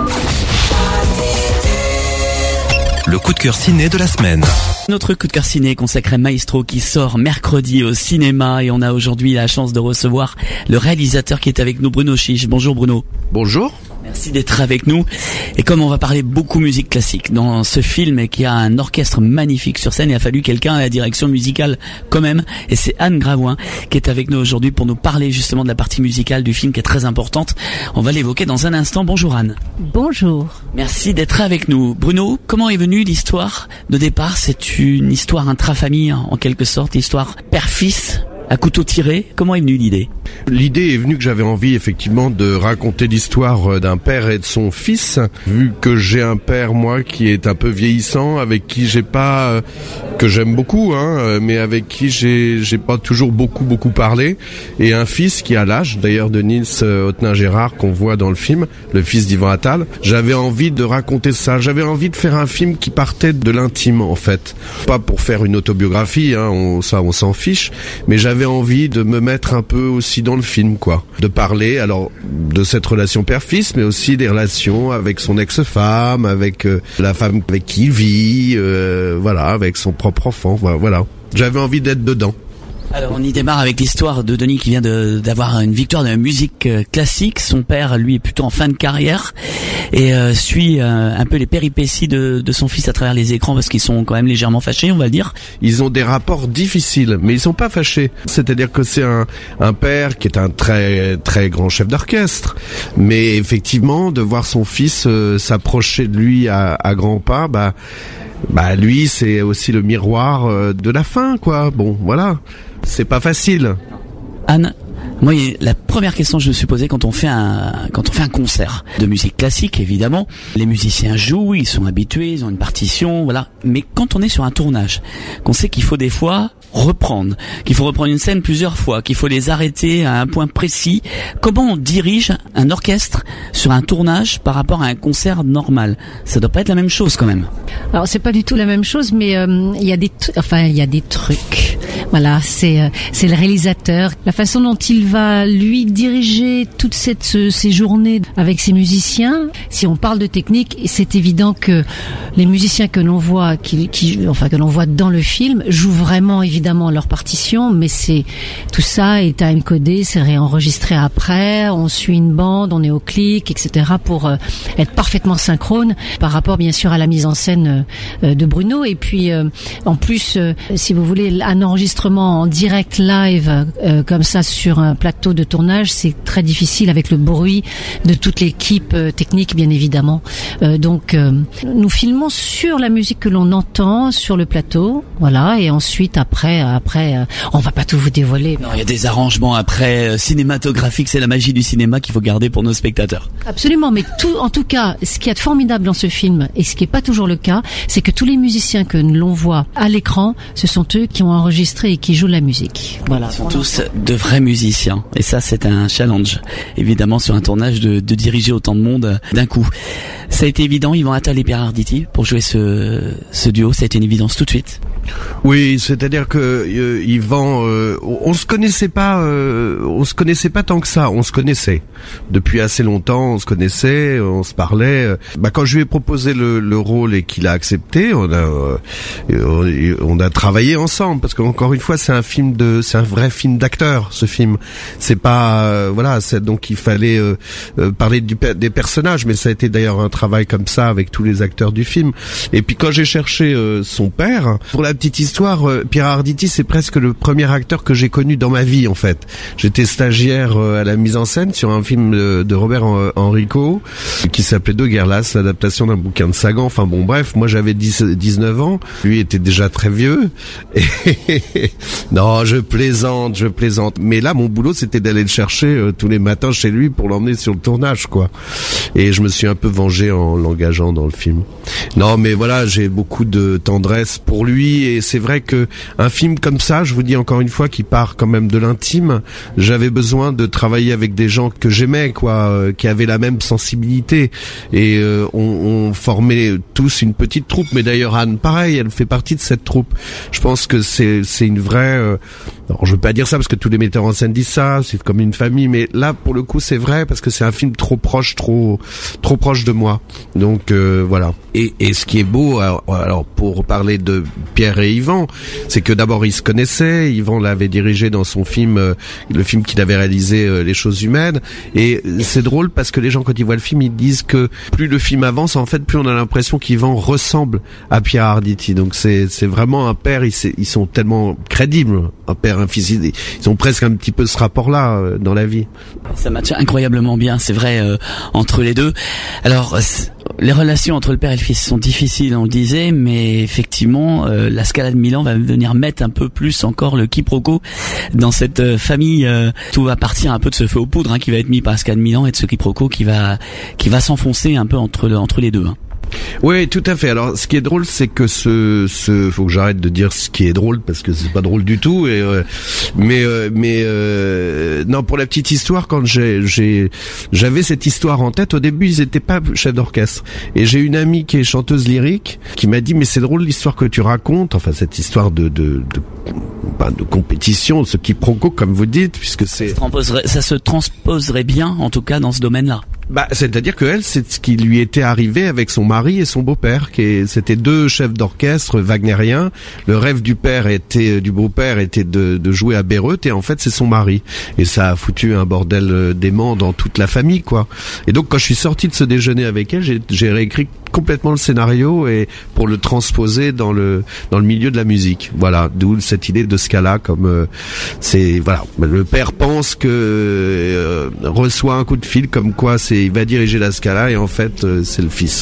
Le coup de cœur ciné de la semaine. Notre coup de cœur ciné consacré à Maestro qui sort mercredi au cinéma et on a aujourd'hui la chance de recevoir le réalisateur qui est avec nous, Bruno Chiche. Bonjour Bruno. Bonjour. Merci d'être avec nous. Et comme on va parler beaucoup musique classique dans ce film et qui a un orchestre magnifique sur scène, il a fallu quelqu'un à la direction musicale quand même. Et c'est Anne Gravoin qui est avec nous aujourd'hui pour nous parler justement de la partie musicale du film qui est très importante. On va l'évoquer dans un instant. Bonjour Anne. Bonjour. Merci d'être avec nous. Bruno, comment est venue l'histoire de départ? C'est une histoire intrafamille en quelque sorte, histoire père-fils à couteau tiré. Comment est venue l'idée? L'idée est venue que j'avais envie effectivement de raconter l'histoire d'un père et de son fils, vu que j'ai un père moi qui est un peu vieillissant, avec qui j'ai pas, que j'aime beaucoup, hein, mais avec qui j'ai j'ai pas toujours beaucoup beaucoup parlé, et un fils qui a l'âge d'ailleurs de Niels Otnin-Gérard qu'on voit dans le film, le fils d'Ivan Attal. J'avais envie de raconter ça, j'avais envie de faire un film qui partait de l'intime en fait, pas pour faire une autobiographie, hein, on, ça on s'en fiche, mais j'avais envie de me mettre un peu aussi dans le film, quoi, de parler alors de cette relation père-fils, mais aussi des relations avec son ex-femme, avec euh, la femme avec qui il vit, euh, voilà, avec son propre enfant, voilà. J'avais envie d'être dedans. Alors on y démarre avec l'histoire de Denis qui vient de, d'avoir une victoire de la musique classique. Son père, lui, est plutôt en fin de carrière et euh, suit euh, un peu les péripéties de, de son fils à travers les écrans parce qu'ils sont quand même légèrement fâchés, on va le dire. Ils ont des rapports difficiles, mais ils sont pas fâchés. C'est-à-dire que c'est un, un père qui est un très très grand chef d'orchestre, mais effectivement de voir son fils euh, s'approcher de lui à, à grands pas, bah bah lui c'est aussi le miroir euh, de la fin, quoi. Bon, voilà. C'est pas facile. Anne, moi, la première question que je me suis posée quand on fait un quand on fait un concert de musique classique, évidemment, les musiciens jouent, ils sont habitués, ils ont une partition, voilà. Mais quand on est sur un tournage, qu'on sait qu'il faut des fois reprendre, qu'il faut reprendre une scène plusieurs fois, qu'il faut les arrêter à un point précis, comment on dirige un orchestre sur un tournage par rapport à un concert normal? Ça doit pas être la même chose quand même. Alors c'est pas du tout la même chose, mais il euh, y a des, t- enfin il y a des trucs. Voilà, c'est euh, c'est le réalisateur, la façon dont il va lui diriger toute cette ce, ces journées avec ses musiciens. Si on parle de technique, c'est évident que les musiciens que l'on voit, qui, qui enfin que l'on voit dans le film, jouent vraiment évidemment leur partition, mais c'est tout ça est time codé, c'est réenregistré après. On suit une bande, on est au clic, et cetera pour euh, être parfaitement synchrone par rapport bien sûr à la mise en scène euh, de Bruno. Et puis euh, en plus, euh, si vous voulez, un enregistrement en direct live euh, comme ça sur un plateau de tournage, c'est très difficile avec le bruit de toute l'équipe euh, technique bien évidemment. Euh, donc euh, nous filmons sur la musique que l'on entend sur le plateau, voilà, et ensuite après après euh, on va pas tout vous dévoiler. Non, il y a des arrangements après euh, cinématographiques, c'est la magie du cinéma qu'il faut garder pour nos spectateurs. Absolument, mais tout en tout cas, ce qui est formidable dans ce film et ce qui est pas toujours le cas, c'est que tous les musiciens que l'on voit à l'écran, ce sont eux qui ont enregistré et qui jouent la musique. Voilà. Ils sont tous de vrais musiciens. Et ça, c'est un challenge, évidemment, sur un tournage de, de diriger autant de monde d'un coup. Ça a été évident, Yvan Attal et Pierre Arditi, pour jouer ce, ce duo, ça a été une évidence tout de suite. Oui, c'est-à-dire que euh, Yvan, euh, on se connaissait pas, euh, on se connaissait pas tant que ça. On se connaissait depuis assez longtemps. On se connaissait, on se parlait. Euh, bah quand je lui ai proposé le, le rôle et qu'il a accepté, on a, euh, on a travaillé ensemble parce qu'encore une fois, c'est un film de, c'est un vrai film d'acteur. Ce film, c'est pas, euh, voilà, c'est, donc il fallait euh, euh, parler du, des personnages, mais ça a été d'ailleurs un travail comme ça avec tous les acteurs du film. Et puis quand j'ai cherché euh, son père, pour la petite histoire, euh, Pierre Arditi, c'est presque le premier acteur que j'ai connu dans ma vie en fait. J'étais stagiaire euh, à la mise en scène sur un film de, de Robert Enrico qui s'appelait De Guerlas, l'adaptation d'un bouquin de Sagan. Enfin bon, bref, moi j'avais dix, dix-neuf ans, lui était déjà très vieux. Et non, je plaisante, je plaisante. Mais là, mon boulot, c'était d'aller le chercher euh, tous les matins chez lui pour l'emmener sur le tournage, quoi. Et je me suis un peu vengé en l'engageant dans le film. Non, mais voilà, j'ai beaucoup de tendresse pour lui et c'est vrai que un film comme ça, je vous dis encore une fois, qui part quand même de l'intime, j'avais besoin de travailler avec des gens que j'aimais, quoi, euh, qui avaient la même sensibilité et euh, on, on formait tous une petite troupe. Mais d'ailleurs Anne, pareil, elle fait partie de cette troupe. Je pense que c'est c'est une vraie. Euh, alors je veux pas dire ça parce que tous les metteurs en scène disent ça, c'est comme une famille, mais là pour le coup c'est vrai parce que c'est un film trop proche, trop trop proche de moi. Donc euh, voilà. Et, et ce qui est beau, alors, alors pour parler de Pierre et Yvan, c'est que d'abord ils se connaissaient. Yvan l'avait dirigé dans son film, euh, le film qu'il avait réalisé, euh, Les Choses Humaines. Et c'est drôle parce que les gens quand ils voient le film, ils disent que plus le film avance, en fait, plus on a l'impression qu'Yvan ressemble à Pierre Arditi. Donc c'est c'est vraiment un père. Ils, ils sont tellement crédibles, un père, un fils. Ils ont presque un petit peu ce rapport-là euh, dans la vie. Ça matche incroyablement bien, c'est vrai, euh, entre les deux. Alors les relations entre le père et le fils sont difficiles, on le disait, mais effectivement, euh, la Scala de Milan va venir mettre un peu plus encore le quiproquo dans cette euh, famille. Euh, tout va partir un peu de ce feu aux poudres hein, qui va être mis par la Scala de Milan et de ce quiproquo qui va qui va s'enfoncer un peu entre entre les deux. Hein. Oui, tout à fait. Alors, ce qui est drôle, c'est que ce, ce, faut que j'arrête de dire ce qui est drôle parce que c'est pas drôle du tout. Et euh, mais, euh, mais euh, non, pour la petite histoire, quand j'ai, j'ai, j'avais cette histoire en tête. Au début, ils étaient pas chefs d'orchestre. Et j'ai une amie qui est chanteuse lyrique qui m'a dit, mais c'est drôle l'histoire que tu racontes. Enfin, cette histoire de, de, de, ben, de compétition, ce quiproquo, comme vous dites, puisque c'est. Ça se transposerait bien, en tout cas, dans ce domaine-là. Bah, c'est-à-dire que elle, c'est ce qui lui était arrivé avec son mari et son beau-père, qui est, c'était deux chefs d'orchestre wagnériens. Le rêve du père était, du beau-père était de, de jouer à Bayreuth, et en fait, c'est son mari. Et ça a foutu un bordel dément dans toute la famille, quoi. Et donc, quand je suis sorti de ce déjeuner avec elle, j'ai, j'ai réécrit complètement le scénario et pour le transposer dans le dans le milieu de la musique. Voilà, d'où cette idée de Scala comme euh, c'est voilà, le père pense que euh, reçoit un coup de fil comme quoi c'est il va diriger la Scala et en fait euh, c'est le fils.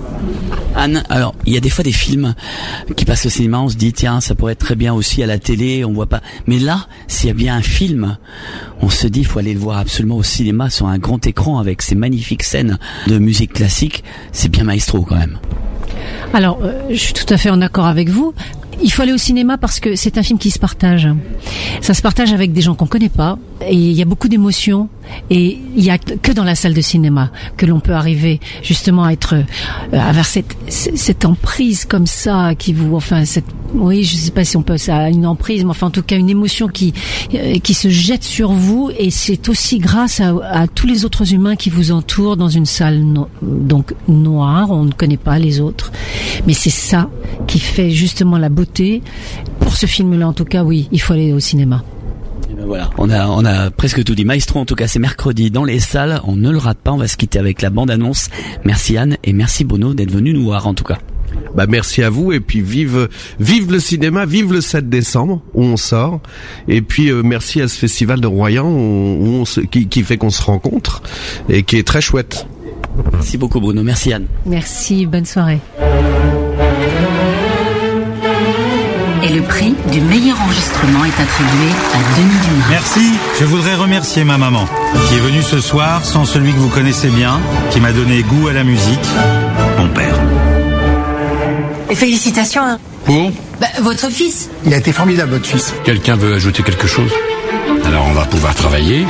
Anne, alors il y a des fois des films qui passent au cinéma, on se dit tiens ça pourrait être très bien aussi à la télé, on voit pas. Mais là, s'il y a bien un film, on se dit il faut aller le voir absolument au cinéma sur un grand écran avec ces magnifiques scènes de musique classique. C'est bien maestro quand même. Alors, euh, je suis tout à fait en accord avec vous. Il faut aller au cinéma parce que c'est un film qui se partage. Ça se partage avec des gens qu'on connaît pas et il y a beaucoup d'émotions et il y a que dans la salle de cinéma que l'on peut arriver justement à être euh, avoir cette cette emprise comme ça qui vous enfin cette oui, je sais pas si on peut ça une emprise mais enfin en tout cas une émotion qui euh, qui se jette sur vous et c'est aussi grâce à, à tous les autres humains qui vous entourent dans une salle no- donc noire, on ne connaît pas les autres. Mais c'est ça qui fait justement la beauté. Pour ce film-là, en tout cas, oui, il faut aller au cinéma. Et ben voilà, on a on a presque tout dit. Maestro, en tout cas, c'est mercredi dans les salles. On ne le rate pas. On va se quitter avec la bande-annonce. Merci Anne et merci Bruno d'être venu nous voir, en tout cas. Bah merci à vous et puis vive vive le cinéma, vive le sept décembre où on sort et puis euh, merci à ce festival de Royan où, où on se, qui, qui fait qu'on se rencontre et qui est très chouette. Merci beaucoup Bruno, merci Anne. Merci, bonne soirée. Et le prix du meilleur enregistrement est attribué à Denis Dumas. Merci. Je voudrais remercier ma maman, qui est venue ce soir sans celui que vous connaissez bien, qui m'a donné goût à la musique, mon père. Et félicitations, hein. Pour Bah, votre fils. Il a été formidable, votre fils. Quelqu'un veut ajouter quelque chose? Alors on va pouvoir travailler.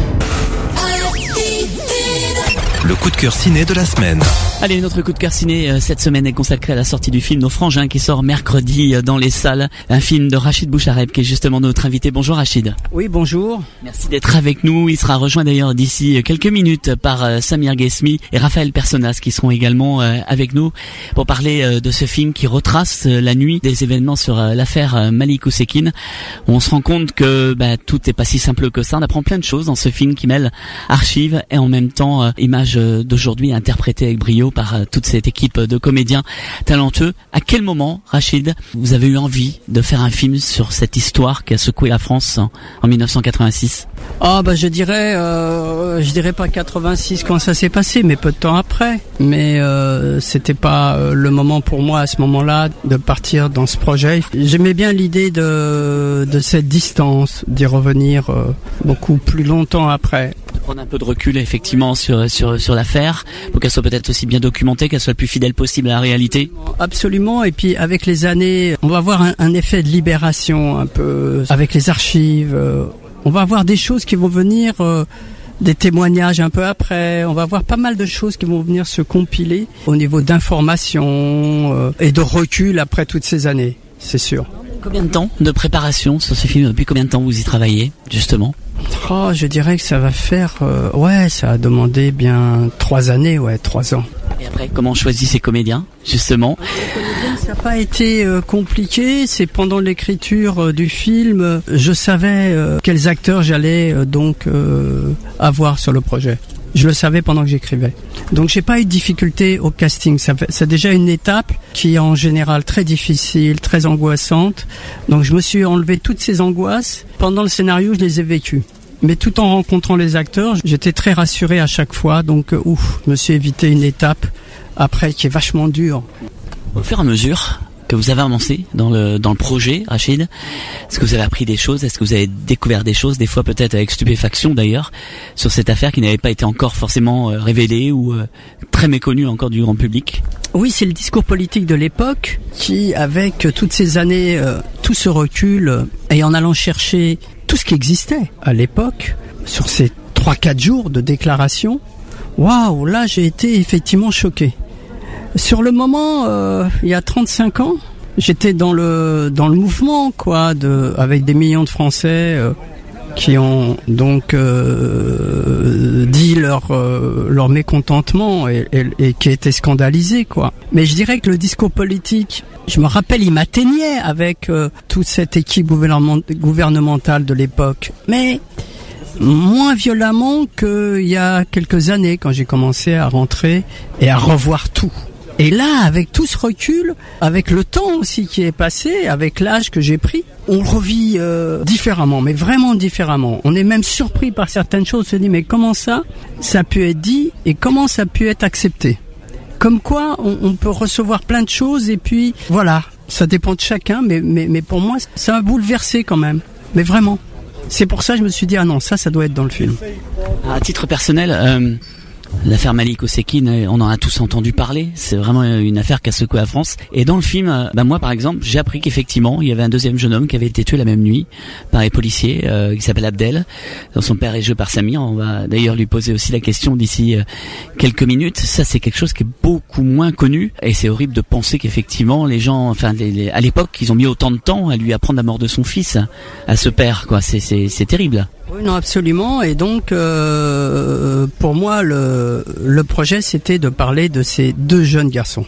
Le coup de cœur ciné de la semaine. Allez, notre coup de cœur ciné euh, cette semaine est consacré à la sortie du film Nos Frangins qui sort mercredi euh, dans les salles. Un film de Rachid Bouchareb qui est justement notre invité. Bonjour Rachid. Oui, bonjour. Merci d'être avec nous. Il sera rejoint d'ailleurs d'ici quelques minutes par euh, Samir Ghesmi et Raphaël Personas qui seront également euh, avec nous pour parler euh, de ce film qui retrace euh, la nuit des événements sur euh, l'affaire euh, Malik Oussekine. On se rend compte que bah, tout n'est pas si simple que ça. On apprend plein de choses dans ce film qui mêle archives et en même temps euh, images euh, d'aujourd'hui interprétées avec brio par euh, toute cette équipe de comédiens talentueux. À quel moment, Rachid, vous avez eu envie de faire un film sur cette histoire qui a secoué la France en, en dix-neuf cent quatre-vingt-six? Ah bah je dirais, euh, je dirais pas quatre-vingt-six quand ça s'est passé, mais peu de temps après. Mais euh, c'était pas euh, le moment pour moi à ce moment-là de partir dans ce projet. J'aimais bien l'idée de de cette distance, d'y revenir euh, beaucoup plus longtemps après. Prendre un peu de recul effectivement sur sur sur l'affaire pour qu'elle soit peut-être aussi bien documentée, qu'elle soit le plus fidèle possible à la réalité. Absolument. Et puis avec les années, on va avoir un, un effet de libération un peu avec les archives. Euh, on va avoir des choses qui vont venir, euh, des témoignages un peu après. On va avoir pas mal de choses qui vont venir se compiler au niveau d'information euh, et de recul après toutes ces années. C'est sûr. Combien de temps de préparation sur ce film? Depuis combien de temps vous y travaillez justement? Oh, je dirais que ça va faire, euh, ouais, ça a demandé bien trois années, ouais, trois ans. Et après, comment on choisit ces comédiens, justement? Ça n'a pas été euh, compliqué. C'est pendant l'écriture euh, du film, euh, je savais euh, quels acteurs j'allais euh, donc euh, avoir sur le projet. Je le savais pendant que j'écrivais. Donc j'ai pas eu de difficulté au casting. Ça, c'est déjà une étape qui est en général très difficile, très angoissante. Donc je me suis enlevé toutes ces angoisses. Pendant le scénario, je les ai vécues. mais tout en rencontrant les acteurs, j'étais très rassuré à chaque fois. Donc, euh, ouf, je me suis évité une étape après qui est vachement dure. Au fur et à mesure que vous avez avancé dans le dans le projet, Rachid, est-ce que vous avez appris des choses? Est-ce que vous avez découvert des choses, des fois peut-être avec stupéfaction d'ailleurs, sur cette affaire qui n'avait pas été encore forcément euh, révélée ou euh, très méconnue encore du grand public? Oui, c'est le discours politique de l'époque qui, avec toutes ces années, euh, tout ce recul, euh, et en allant chercher tout ce qui existait à l'époque, sur ces trois quatre jours de déclaration, waouh, là j'ai été effectivement choqué. Sur le moment, euh, il y a trente-cinq ans, j'étais dans le dans le mouvement, quoi, de avec des millions de Français euh, qui ont donc euh, dit leur euh, leur mécontentement et, et, et qui étaient scandalisés, quoi. Mais je dirais que le discours politique, je me rappelle, il m'atteignait avec euh, toute cette équipe gouvernement, gouvernementale de l'époque, mais moins violemment qu'il y a quelques années quand j'ai commencé à rentrer et à revoir tout. Et là, avec tout ce recul, avec le temps aussi qui est passé, avec l'âge que j'ai pris, on revit euh, différemment, mais vraiment différemment. On est même surpris par certaines choses, on se dit mais comment ça, ça a pu être dit et comment ça a pu être accepté. Comme quoi, on, on peut recevoir plein de choses et puis voilà, ça dépend de chacun, mais, mais, mais pour moi, ça m'a bouleversé quand même, mais vraiment. C'est pour ça que je me suis dit, ah non, ça, ça doit être dans le film. À titre personnel, euh, l'affaire Malik Osekine, on en a tous entendu parler. C'est vraiment une affaire qui a secoué la France. Et dans le film, bah moi par exemple, j'ai appris qu'effectivement, il y avait un deuxième jeune homme qui avait été tué la même nuit par les policiers, euh, qui s'appelle Abdel, dont son père est joué par Samir. On va d'ailleurs lui poser aussi la question d'ici euh, quelques minutes. Ça, c'est quelque chose qui est beaucoup moins connu. Et c'est horrible de penser qu'effectivement, les gens, enfin, les, les, à l'époque, ils ont mis autant de temps à lui apprendre la mort de son fils, à ce père, quoi. C'est, c'est, c'est terrible. Oui, non, absolument. Et donc, euh, pour moi, le, le projet, c'était de parler de ces deux jeunes garçons.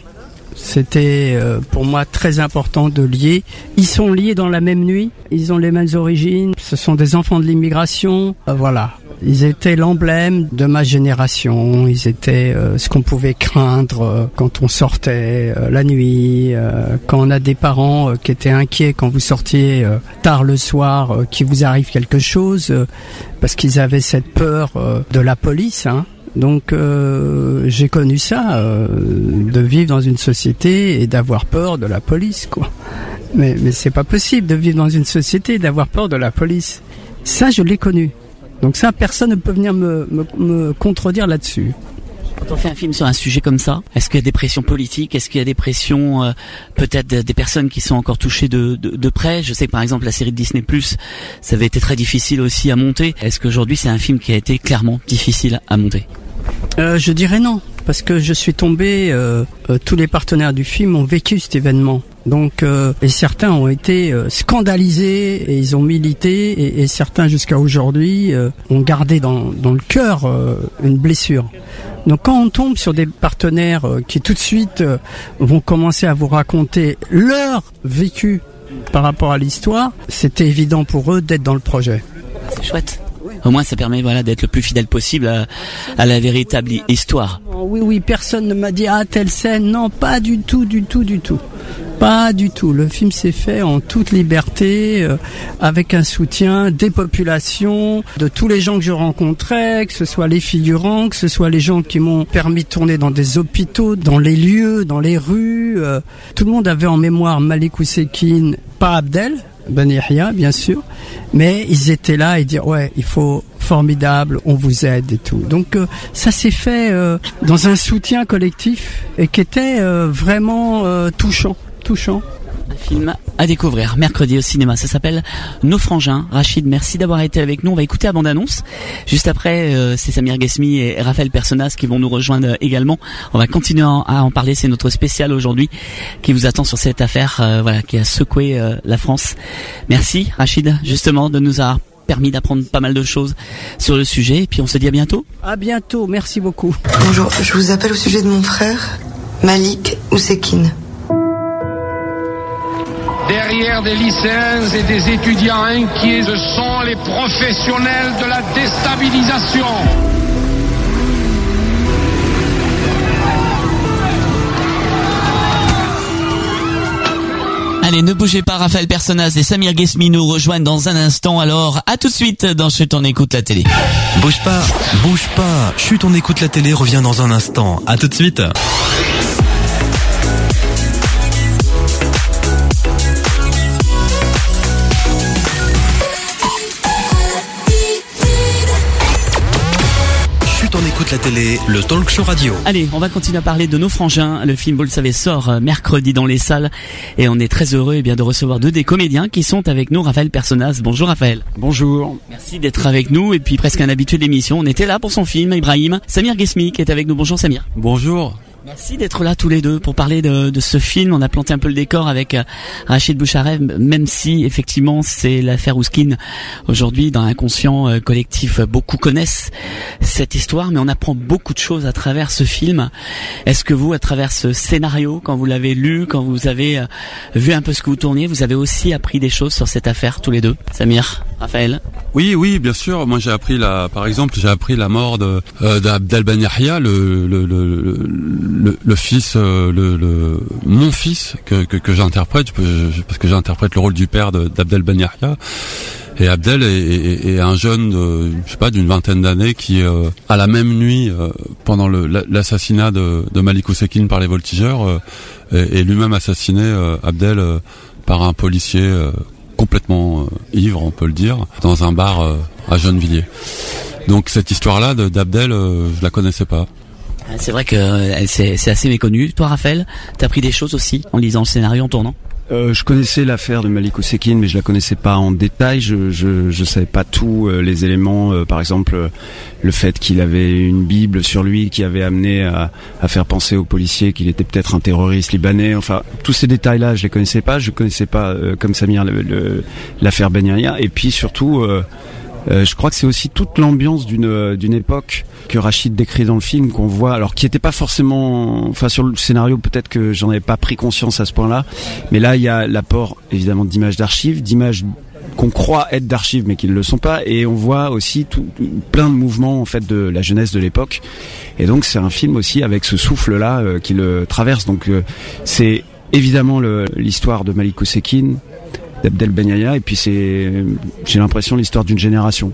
C'était euh, pour moi très important de lier. Ils sont liés dans la même nuit, ils ont les mêmes origines, ce sont des enfants de l'immigration. Euh, voilà, ils étaient l'emblème de ma génération, ils étaient euh, ce qu'on pouvait craindre euh, quand on sortait euh, la nuit, euh, quand on a des parents euh, qui étaient inquiets quand vous sortiez euh, tard le soir, euh, qu'il vous arrive quelque chose, euh, parce qu'ils avaient cette peur euh, de la police, hein. Donc euh, j'ai connu ça, euh, de vivre dans une société et d'avoir peur de la police, quoi. Mais mais c'est pas possible de vivre dans une société et d'avoir peur de la police. Ça, je l'ai connu. Donc ça, personne ne peut venir me, me, me contredire là-dessus. Quand on fait un film sur un sujet comme ça, est-ce qu'il y a des pressions politiques? Est-ce qu'il y a des pressions euh, peut-être des personnes qui sont encore touchées de, de, de près? Je sais que par exemple la série de Disney plus, ça avait été très difficile aussi à monter. Est-ce qu'aujourd'hui c'est un film qui a été clairement difficile à monter? Euh, je dirais non, parce que je suis tombé, euh, euh, tous les partenaires du film ont vécu cet événement. Donc, euh, et certains ont été euh, scandalisés et ils ont milité, et, et certains jusqu'à aujourd'hui euh, ont gardé dans, dans le cœur euh, une blessure. Donc quand on tombe sur des partenaires euh, qui tout de suite euh, vont commencer à vous raconter leur vécu par rapport à l'histoire, c'était évident pour eux d'être dans le projet. C'est chouette. Au moins, ça permet, voilà, d'être le plus fidèle possible à, à la véritable histoire. Oui, oui, personne ne m'a dit, ah, telle scène. Non, pas du tout, du tout, du tout. Pas du tout. Le film s'est fait en toute liberté, euh, avec un soutien des populations, de tous les gens que je rencontrais, que ce soit les figurants, que ce soit les gens qui m'ont permis de tourner dans des hôpitaux, dans les lieux, dans les rues. Euh, tout le monde avait en mémoire Malik Osekine, pas Abdel, Ben Yahya, bien sûr, mais ils étaient là et dire ouais, il faut formidable, on vous aide et tout. Donc euh, ça s'est fait euh, dans un soutien collectif et qui était euh, vraiment euh, touchant, touchant. Un film à découvrir mercredi au cinéma, ça s'appelle Nos Frangins. Rachid, merci d'avoir été avec nous. On va écouter la bande-annonce. Juste après, euh, c'est Samir Ghesmi et Raphaël Personas qui vont nous rejoindre également. On va continuer à en parler. C'est notre spécial aujourd'hui qui vous attend sur cette affaire, euh, voilà, qui a secoué euh, la France. Merci Rachid, justement, de nous avoir permis d'apprendre pas mal de choses sur le sujet. Et puis on se dit à bientôt. À bientôt, merci beaucoup. Bonjour, je vous appelle au sujet de mon frère, Malik Osekine. Derrière des lycéens et des étudiants inquiets, ce sont les professionnels de la déstabilisation. Allez, ne bougez pas, Raphaël Personnaz et Samir Ghesmi nous rejoignent dans un instant, alors à tout de suite dans Chut on écoute la télé. Bouge pas, bouge pas, Chut on écoute la télé revient dans un instant, à tout de suite. On écoute la télé, le talk show radio. Allez, on va continuer à parler de Nos Frangins. Le film, vous le savez, sort mercredi dans les salles et on est très heureux eh bien de recevoir deux des comédiens qui sont avec nous. Raphaël Personnaz. Bonjour Raphaël. Bonjour. Merci d'être avec nous et puis presque un habitué de l'émission. On était là pour son film, Ibrahim. Samir Ghesmi qui est avec nous. Bonjour Samir. Bonjour. Merci d'être là tous les deux pour parler de, de ce film. On a planté un peu le décor avec euh, Rachid Bouchareb, même si effectivement c'est l'affaire Ouskine aujourd'hui dans l'inconscient euh, collectif. Beaucoup connaissent cette histoire, mais on apprend beaucoup de choses à travers ce film. Est-ce que vous, à travers ce scénario, quand vous l'avez lu, quand vous avez euh, vu un peu ce que vous tourniez, vous avez aussi appris des choses sur cette affaire tous les deux? Samir, Raphaël? Oui, oui, bien sûr. Moi, j'ai appris la, par exemple, j'ai appris la mort de euh, d'Abdel Ben Yahya, le le le, le Le, le fils, euh, le, le mon fils que que, que j'interprète, parce que j'interprète le rôle du père de, d'Abdel Ben Yahya. Et Abdel est, est, est un jeune, de, je sais pas, d'une vingtaine d'années qui, euh, à la même nuit, euh, pendant le, l'assassinat de, de Malik Oussekine par les voltigeurs, euh, est, est lui-même assassiné, euh, Abdel, euh, par un policier euh, complètement euh, ivre, on peut le dire, dans un bar euh, à Gennevilliers. Donc cette histoire-là de, d'Abdel, euh, je la connaissais pas. C'est vrai que euh, c'est, c'est assez méconnu. Toi, Raphaël, t'as appris des choses aussi en lisant le scénario, en tournant? Euh, je connaissais l'affaire de Malik Oussekine, mais je la connaissais pas en détail. Je je, je savais pas tous euh, les éléments. Euh, par exemple, euh, le fait qu'il avait une Bible sur lui qui avait amené à, à faire penser aux policiers qu'il était peut-être un terroriste libanais. Enfin, tous ces détails-là, je les connaissais pas. Je connaissais pas, euh, comme Samir, le, le, l'affaire Ben Yahya. Et puis surtout. Euh, Euh, je crois que c'est aussi toute l'ambiance d'une d'une époque que Rachid décrit dans le film, qu'on voit, alors qui était pas forcément, enfin sur le scénario peut-être que j'en avais pas pris conscience à ce point-là, mais là il y a l'apport évidemment d'images d'archives, d'images qu'on croit être d'archives mais qui ne le sont pas, et on voit aussi tout, plein de mouvements en fait de la jeunesse de l'époque, et donc c'est un film aussi avec ce souffle-là euh, qui le traverse. Donc euh, c'est évidemment le, l'histoire de Malik Oussekine, d'Abdel Ben Yahya, et puis c'est, j'ai l'impression, l'histoire d'une génération.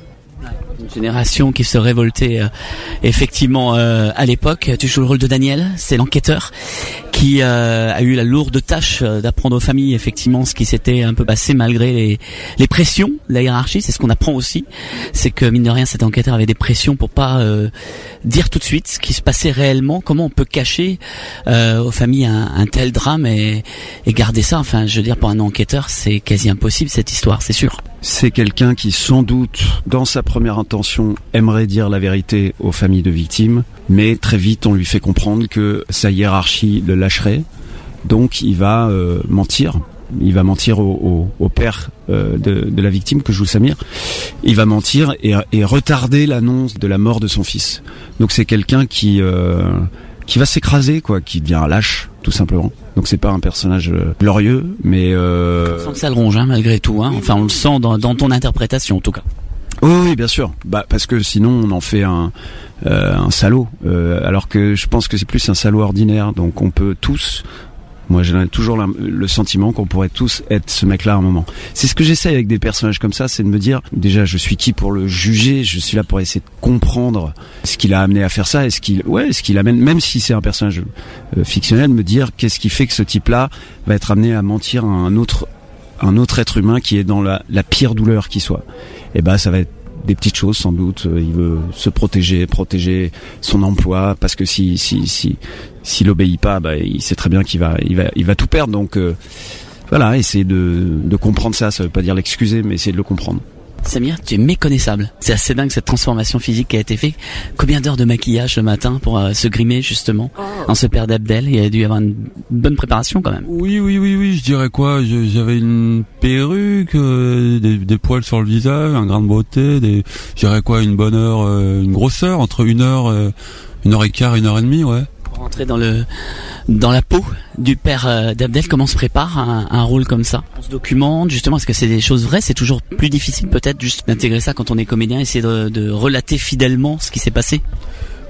Une génération qui se révoltait euh, effectivement euh, à l'époque. Tu joues le rôle de Daniel, c'est l'enquêteur qui euh, a eu la lourde tâche euh, d'apprendre aux familles effectivement ce qui s'était un peu passé malgré les, les pressions de la hiérarchie. C'est ce qu'on apprend aussi, c'est que mine de rien cet enquêteur avait des pressions pour pas euh, dire tout de suite ce qui se passait réellement. Comment on peut cacher euh, aux familles un, un tel drame et, et garder ça? Enfin, je veux dire, pour un enquêteur, c'est quasi impossible cette histoire, c'est sûr. C'est quelqu'un qui, sans doute, dans sa première intention, aimerait dire la vérité aux familles de victimes, mais très vite on lui fait comprendre que sa hiérarchie le lâcherait, donc il va euh, mentir. Il va mentir au, au, au père euh, de, de la victime, que joue Samir. Il va mentir et, et retarder l'annonce de la mort de son fils. Donc c'est quelqu'un qui euh, qui va s'écraser, quoi, qui devient un lâche, tout simplement. Donc c'est pas un personnage euh, glorieux, mais euh... on sent que ça le ronge, hein, malgré tout. Hein. Enfin, on le sent dans, dans ton interprétation, en tout cas. Oui, oui, bien sûr. Bah parce que sinon on en fait un euh, un salaud. Euh, alors que je pense que c'est plus un salaud ordinaire. Donc on peut tous. Moi, j'ai toujours la, le sentiment qu'on pourrait tous être ce mec-là à un moment. C'est ce que j'essaie avec des personnages comme ça, c'est de me dire, déjà, je suis qui pour le juger? Je suis là pour essayer de comprendre ce qu'il a amené à faire ça, et ce qu'il, ouais, ce qu'il amène, même si c'est un personnage euh, fictionnel, me dire qu'est-ce qui fait que ce type-là va être amené à mentir à un autre, un autre être humain qui est dans la, la pire douleur qui soit. Et ben, ça va être des petites choses sans doute. Il veut se protéger, protéger son emploi, parce que si si si s'il obéit pas, bah il sait très bien qu'il va il va il va tout perdre. Donc euh, voilà, essayer de de comprendre ça. Ça veut pas dire l'excuser, mais essayer de le comprendre. Samir, tu es méconnaissable. C'est assez dingue cette transformation physique qui a été faite. Combien d'heures de maquillage le matin pour euh, se grimer justement en ce père d'Abdel? Il y a dû y avoir une bonne préparation quand même. Oui, oui, oui, oui. Je dirais quoi? je, J'avais une perruque, euh, des, des poils sur le visage, un grain de beauté. Des, je dirais quoi? Une bonne heure, euh, une grosse heure, entre une heure, euh, une heure et quart, une heure et demie, ouais. Pour rentrer dans le dans la peau du père euh, d'Abdel, comment on se prépare un, un rôle comme ça? On se documente justement, est-ce que c'est des choses vraies? C'est toujours plus difficile peut-être juste d'intégrer ça quand on est comédien, essayer de, de relater fidèlement ce qui s'est passé.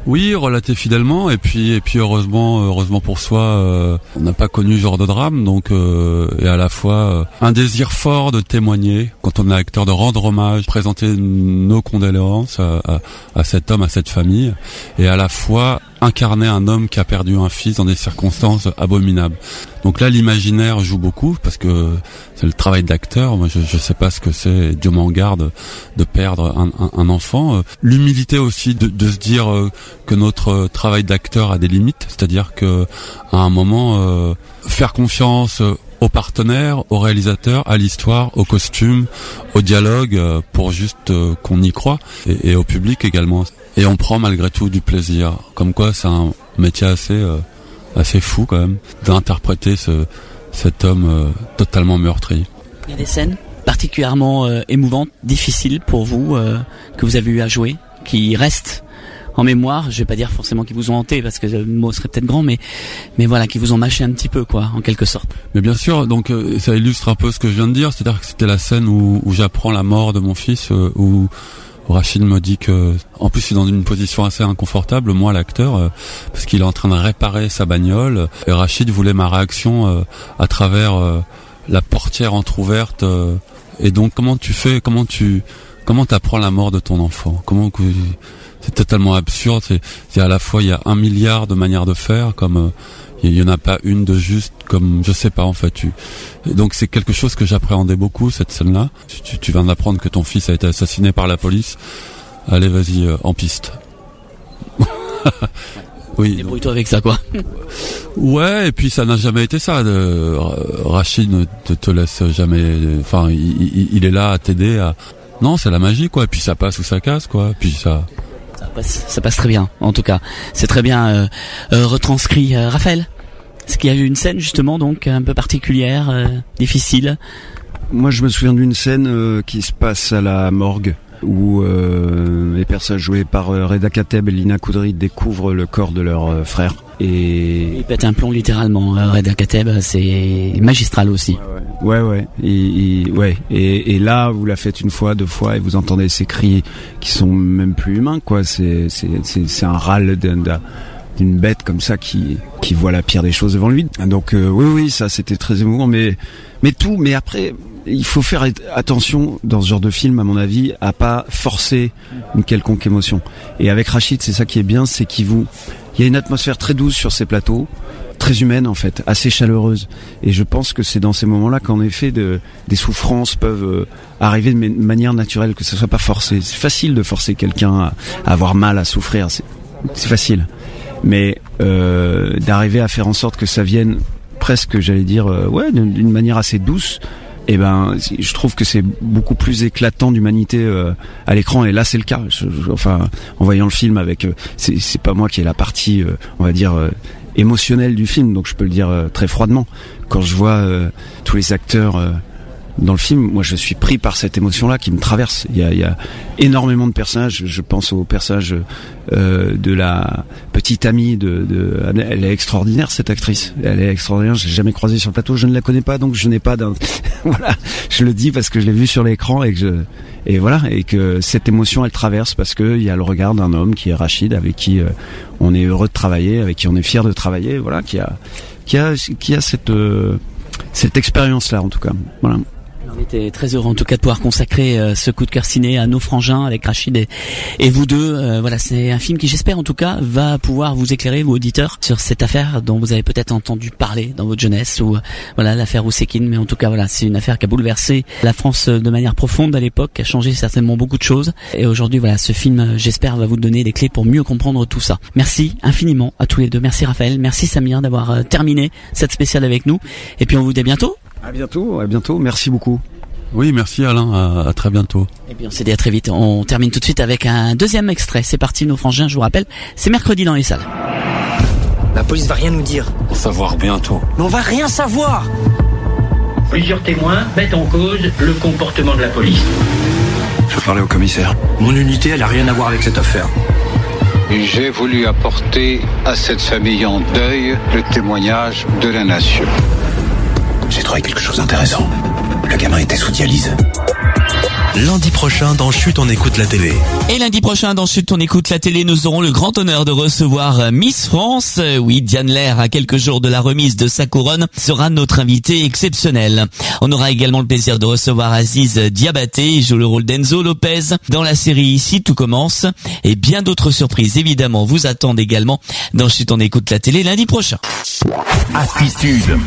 Oui, relaté fidèlement, et puis et puis heureusement, heureusement pour soi, euh, on n'a pas connu ce genre de drame, donc euh, et à la fois euh, un désir fort de témoigner quand on est acteur, de rendre hommage, présenter nos condoléances à, à, à cet homme, à cette famille, et à la fois incarner un homme qui a perdu un fils dans des circonstances abominables. Donc là, l'imaginaire joue beaucoup parce que c'est le travail d'acteur. Moi, je, je sais pas ce que c'est. Dieu m'en garde de perdre un, un, un enfant. L'humilité aussi de, de se dire que notre travail d'acteur a des limites, c'est-à-dire que à un moment, euh, faire confiance aux partenaires, aux réalisateurs, à l'histoire, au costume, au dialogue, euh, pour juste euh, qu'on y croit, et, et au public également. Et on prend malgré tout du plaisir. Comme quoi, c'est un métier assez euh, assez fou quand même d'interpréter ce cet homme euh, totalement meurtri. Il y a des scènes particulièrement euh, émouvantes, difficiles pour vous, euh, que vous avez eu à jouer, qui restent en mémoire. Je vais pas dire forcément qui vous ont hanté parce que le mot serait peut-être grand, mais mais voilà, qui vous ont mâché un petit peu, quoi, en quelque sorte. Mais bien sûr, donc euh, ça illustre un peu ce que je viens de dire, c'est-à-dire que c'était la scène où, où j'apprends la mort de mon fils, euh, où Rachid me dit que, en plus, il est dans une position assez inconfortable, moi, l'acteur, euh, parce qu'il est en train de réparer sa bagnole, et Rachid voulait ma réaction euh, à travers euh, la portière entrouverte. Euh, et donc, comment tu fais, comment tu, comment t'apprends la mort de ton enfant? Comment que, c'est totalement absurde. C'est, c'est à la fois, il y a un milliard de manières de faire, comme euh, il y en a pas une de juste, comme je sais pas en fait. Tu... Donc c'est quelque chose que j'appréhendais beaucoup, cette scène-là. Tu, tu viens d'apprendre que ton fils a été assassiné par la police. Allez, vas-y, euh, en piste. Oui. Débrouille-toi avec ça, quoi. Ouais, et puis ça n'a jamais été ça. De... Rachid ne te, te laisse jamais. Enfin, il, il, il est là à t'aider. À... Non, c'est la magie, quoi. Et puis ça passe ou ça casse, quoi. Puis ça. Ça passe, ça passe très bien, en tout cas. C'est très bien euh, euh, retranscrit. Euh, Raphaël, est-ce qu'il y a eu une scène justement donc un peu particulière, euh, difficile? Moi, je me souviens d'une scène euh, qui se passe à la morgue où euh, les personnages joués par euh, Reda Kateb et Lina Koudry découvrent le corps de leur euh, frère. Et il pète un plomb littéralement. Euh, Reda Kateb, c'est magistral aussi. Ouais, ouais. ouais. Et, et, ouais. Et, et là, vous la faites une fois, deux fois, et vous entendez ces cris qui sont même plus humains, quoi. C'est, c'est, c'est, c'est un râle d'un, d'un, d'une bête comme ça qui, qui voit la pire des choses devant lui. Donc, euh, oui, oui, ça, c'était très émouvant. Mais, mais tout. Mais après, il faut faire attention dans ce genre de film, à mon avis, à pas forcer une quelconque émotion. Et avec Rachid, c'est ça qui est bien, c'est qu'il vous, il y a une atmosphère très douce sur ces plateaux, très humaine en fait, assez chaleureuse. Et je pense que c'est dans ces moments-là qu'en effet de, des souffrances peuvent euh, arriver de manière naturelle, que ça soit pas forcé. C'est facile de forcer quelqu'un à, à avoir mal, à souffrir, c'est, c'est facile. Mais euh, d'arriver à faire en sorte que ça vienne presque, j'allais dire, euh, ouais, d'une, d'une manière assez douce. Et ben, je trouve que c'est beaucoup plus éclatant d'humanité euh, à l'écran. Et là, c'est le cas. Je, je, enfin, en voyant le film avec, euh, c'est, c'est pas moi qui ai la partie, euh, on va dire, euh, émotionnelle du film. Donc, je peux le dire euh, très froidement. Quand je vois euh, tous les acteurs euh, dans le film, moi, je suis pris par cette émotion-là qui me traverse. Il y a, il y a énormément de personnages. Je pense au personnage euh, de la petite amie de, de, elle est extraordinaire, cette actrice. Elle est extraordinaire. Je l'ai jamais croisée sur le plateau. Je ne la connais pas, donc je n'ai pas d'un. Voilà, je le dis parce que je l'ai vu sur l'écran et que je, et voilà, et que cette émotion elle traverse parce que il y a le regard d'un homme qui est Rachid, avec qui euh, on est heureux de travailler, avec qui on est fier de travailler, voilà, qui a, qui a, qui a cette, euh, cette expérience-là en tout cas, voilà. On était très heureux en tout cas de pouvoir consacrer euh, ce coup de cœur ciné à Nos Frangins avec Rachid et, et vous deux. Euh, voilà, c'est un film qui, j'espère en tout cas, va pouvoir vous éclairer, vous auditeurs, sur cette affaire dont vous avez peut-être entendu parler dans votre jeunesse, ou euh, voilà, l'affaire Ousekine. Mais en tout cas, voilà, c'est une affaire qui a bouleversé la France de manière profonde à l'époque, qui a changé certainement beaucoup de choses. Et aujourd'hui, voilà, ce film, j'espère, va vous donner des clés pour mieux comprendre tout ça. Merci infiniment à tous les deux. Merci Raphaël, merci Samir d'avoir euh, terminé cette spéciale avec nous. Et puis on vous dit à bientôt. À bientôt, à bientôt. Merci beaucoup. Oui, merci Alain, à, à très bientôt. Et puis on s'est dit à très vite. On termine tout de suite avec un deuxième extrait. C'est parti, Nos Frangins, je vous rappelle, c'est mercredi dans les salles. La police va rien nous dire. On va savoir bientôt. Mais on va rien savoir. Plusieurs témoins mettent en cause le comportement de la police. Je veux parler au commissaire. Mon unité, elle a rien à voir avec cette affaire. J'ai voulu apporter à cette famille en deuil le témoignage de la nation. J'ai trouvé quelque chose d'intéressant. Le gamin était sous dialyse. lundi prochain dans Chut, on écoute la télé. Et lundi prochain dans Chut, on écoute la télé, nous aurons le grand honneur de recevoir Miss France. Oui, Diane Lair, à quelques jours de la remise de sa couronne, sera notre invitée exceptionnelle. On aura également le plaisir de recevoir Aziz Diabaté, il joue le rôle d'Enzo Lopez dans la série Ici tout commence. Et bien d'autres surprises, évidemment, vous attendent également dans Chut, on écoute la télé lundi prochain. Attitude.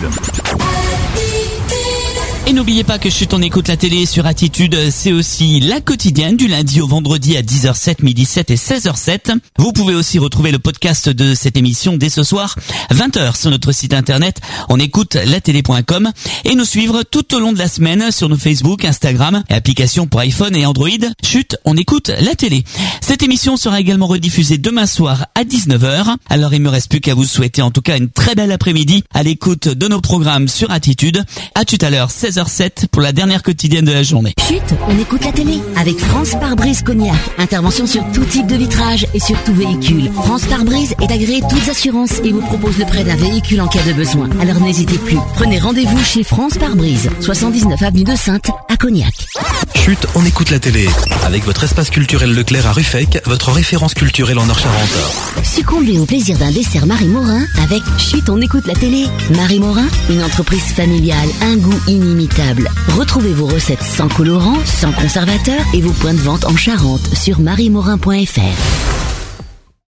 Et n'oubliez pas que Chut, on écoute la télé sur Attitude, c'est aussi la quotidienne du lundi au vendredi à dix heures sept, midi sept et seize heures sept. Vous pouvez aussi retrouver le podcast de cette émission dès ce soir, vingt heures sur notre site internet on écoute la télé point com et nous suivre tout au long de la semaine sur nos Facebook, Instagram et applications pour iPhone et Android. Chut, on écoute la télé. Cette émission sera également rediffusée demain soir à dix-neuf heures. Alors il me reste plus qu'à vous souhaiter en tout cas une très belle après-midi à l'écoute de nos programmes sur Attitude. À tout à l'heure, seize heures sept pour la dernière quotidienne de la journée. Chut, on écoute la télé avec France Pare-Brise Cognac. Intervention sur tout type de vitrage et sur tout véhicule. France Pare-Brise est agréée toutes assurances et vous propose le prêt d'un véhicule en cas de besoin. Alors n'hésitez plus. Prenez rendez-vous chez France Pare-Brise, soixante-dix-neuf avenue de Sainte à Cognac. Chut, on écoute la télé avec votre espace culturel Leclerc à Ruffec, votre référence culturelle en Nord-Charente. Succombez au plaisir d'un dessert Marie Morin avec Chut, on écoute la télé. Marie Morin, une entreprise familiale, un goût inimitable. Retrouvez vos recettes sans colorant, sans conservateur et vos points de vente en Charente sur marie morin point f r.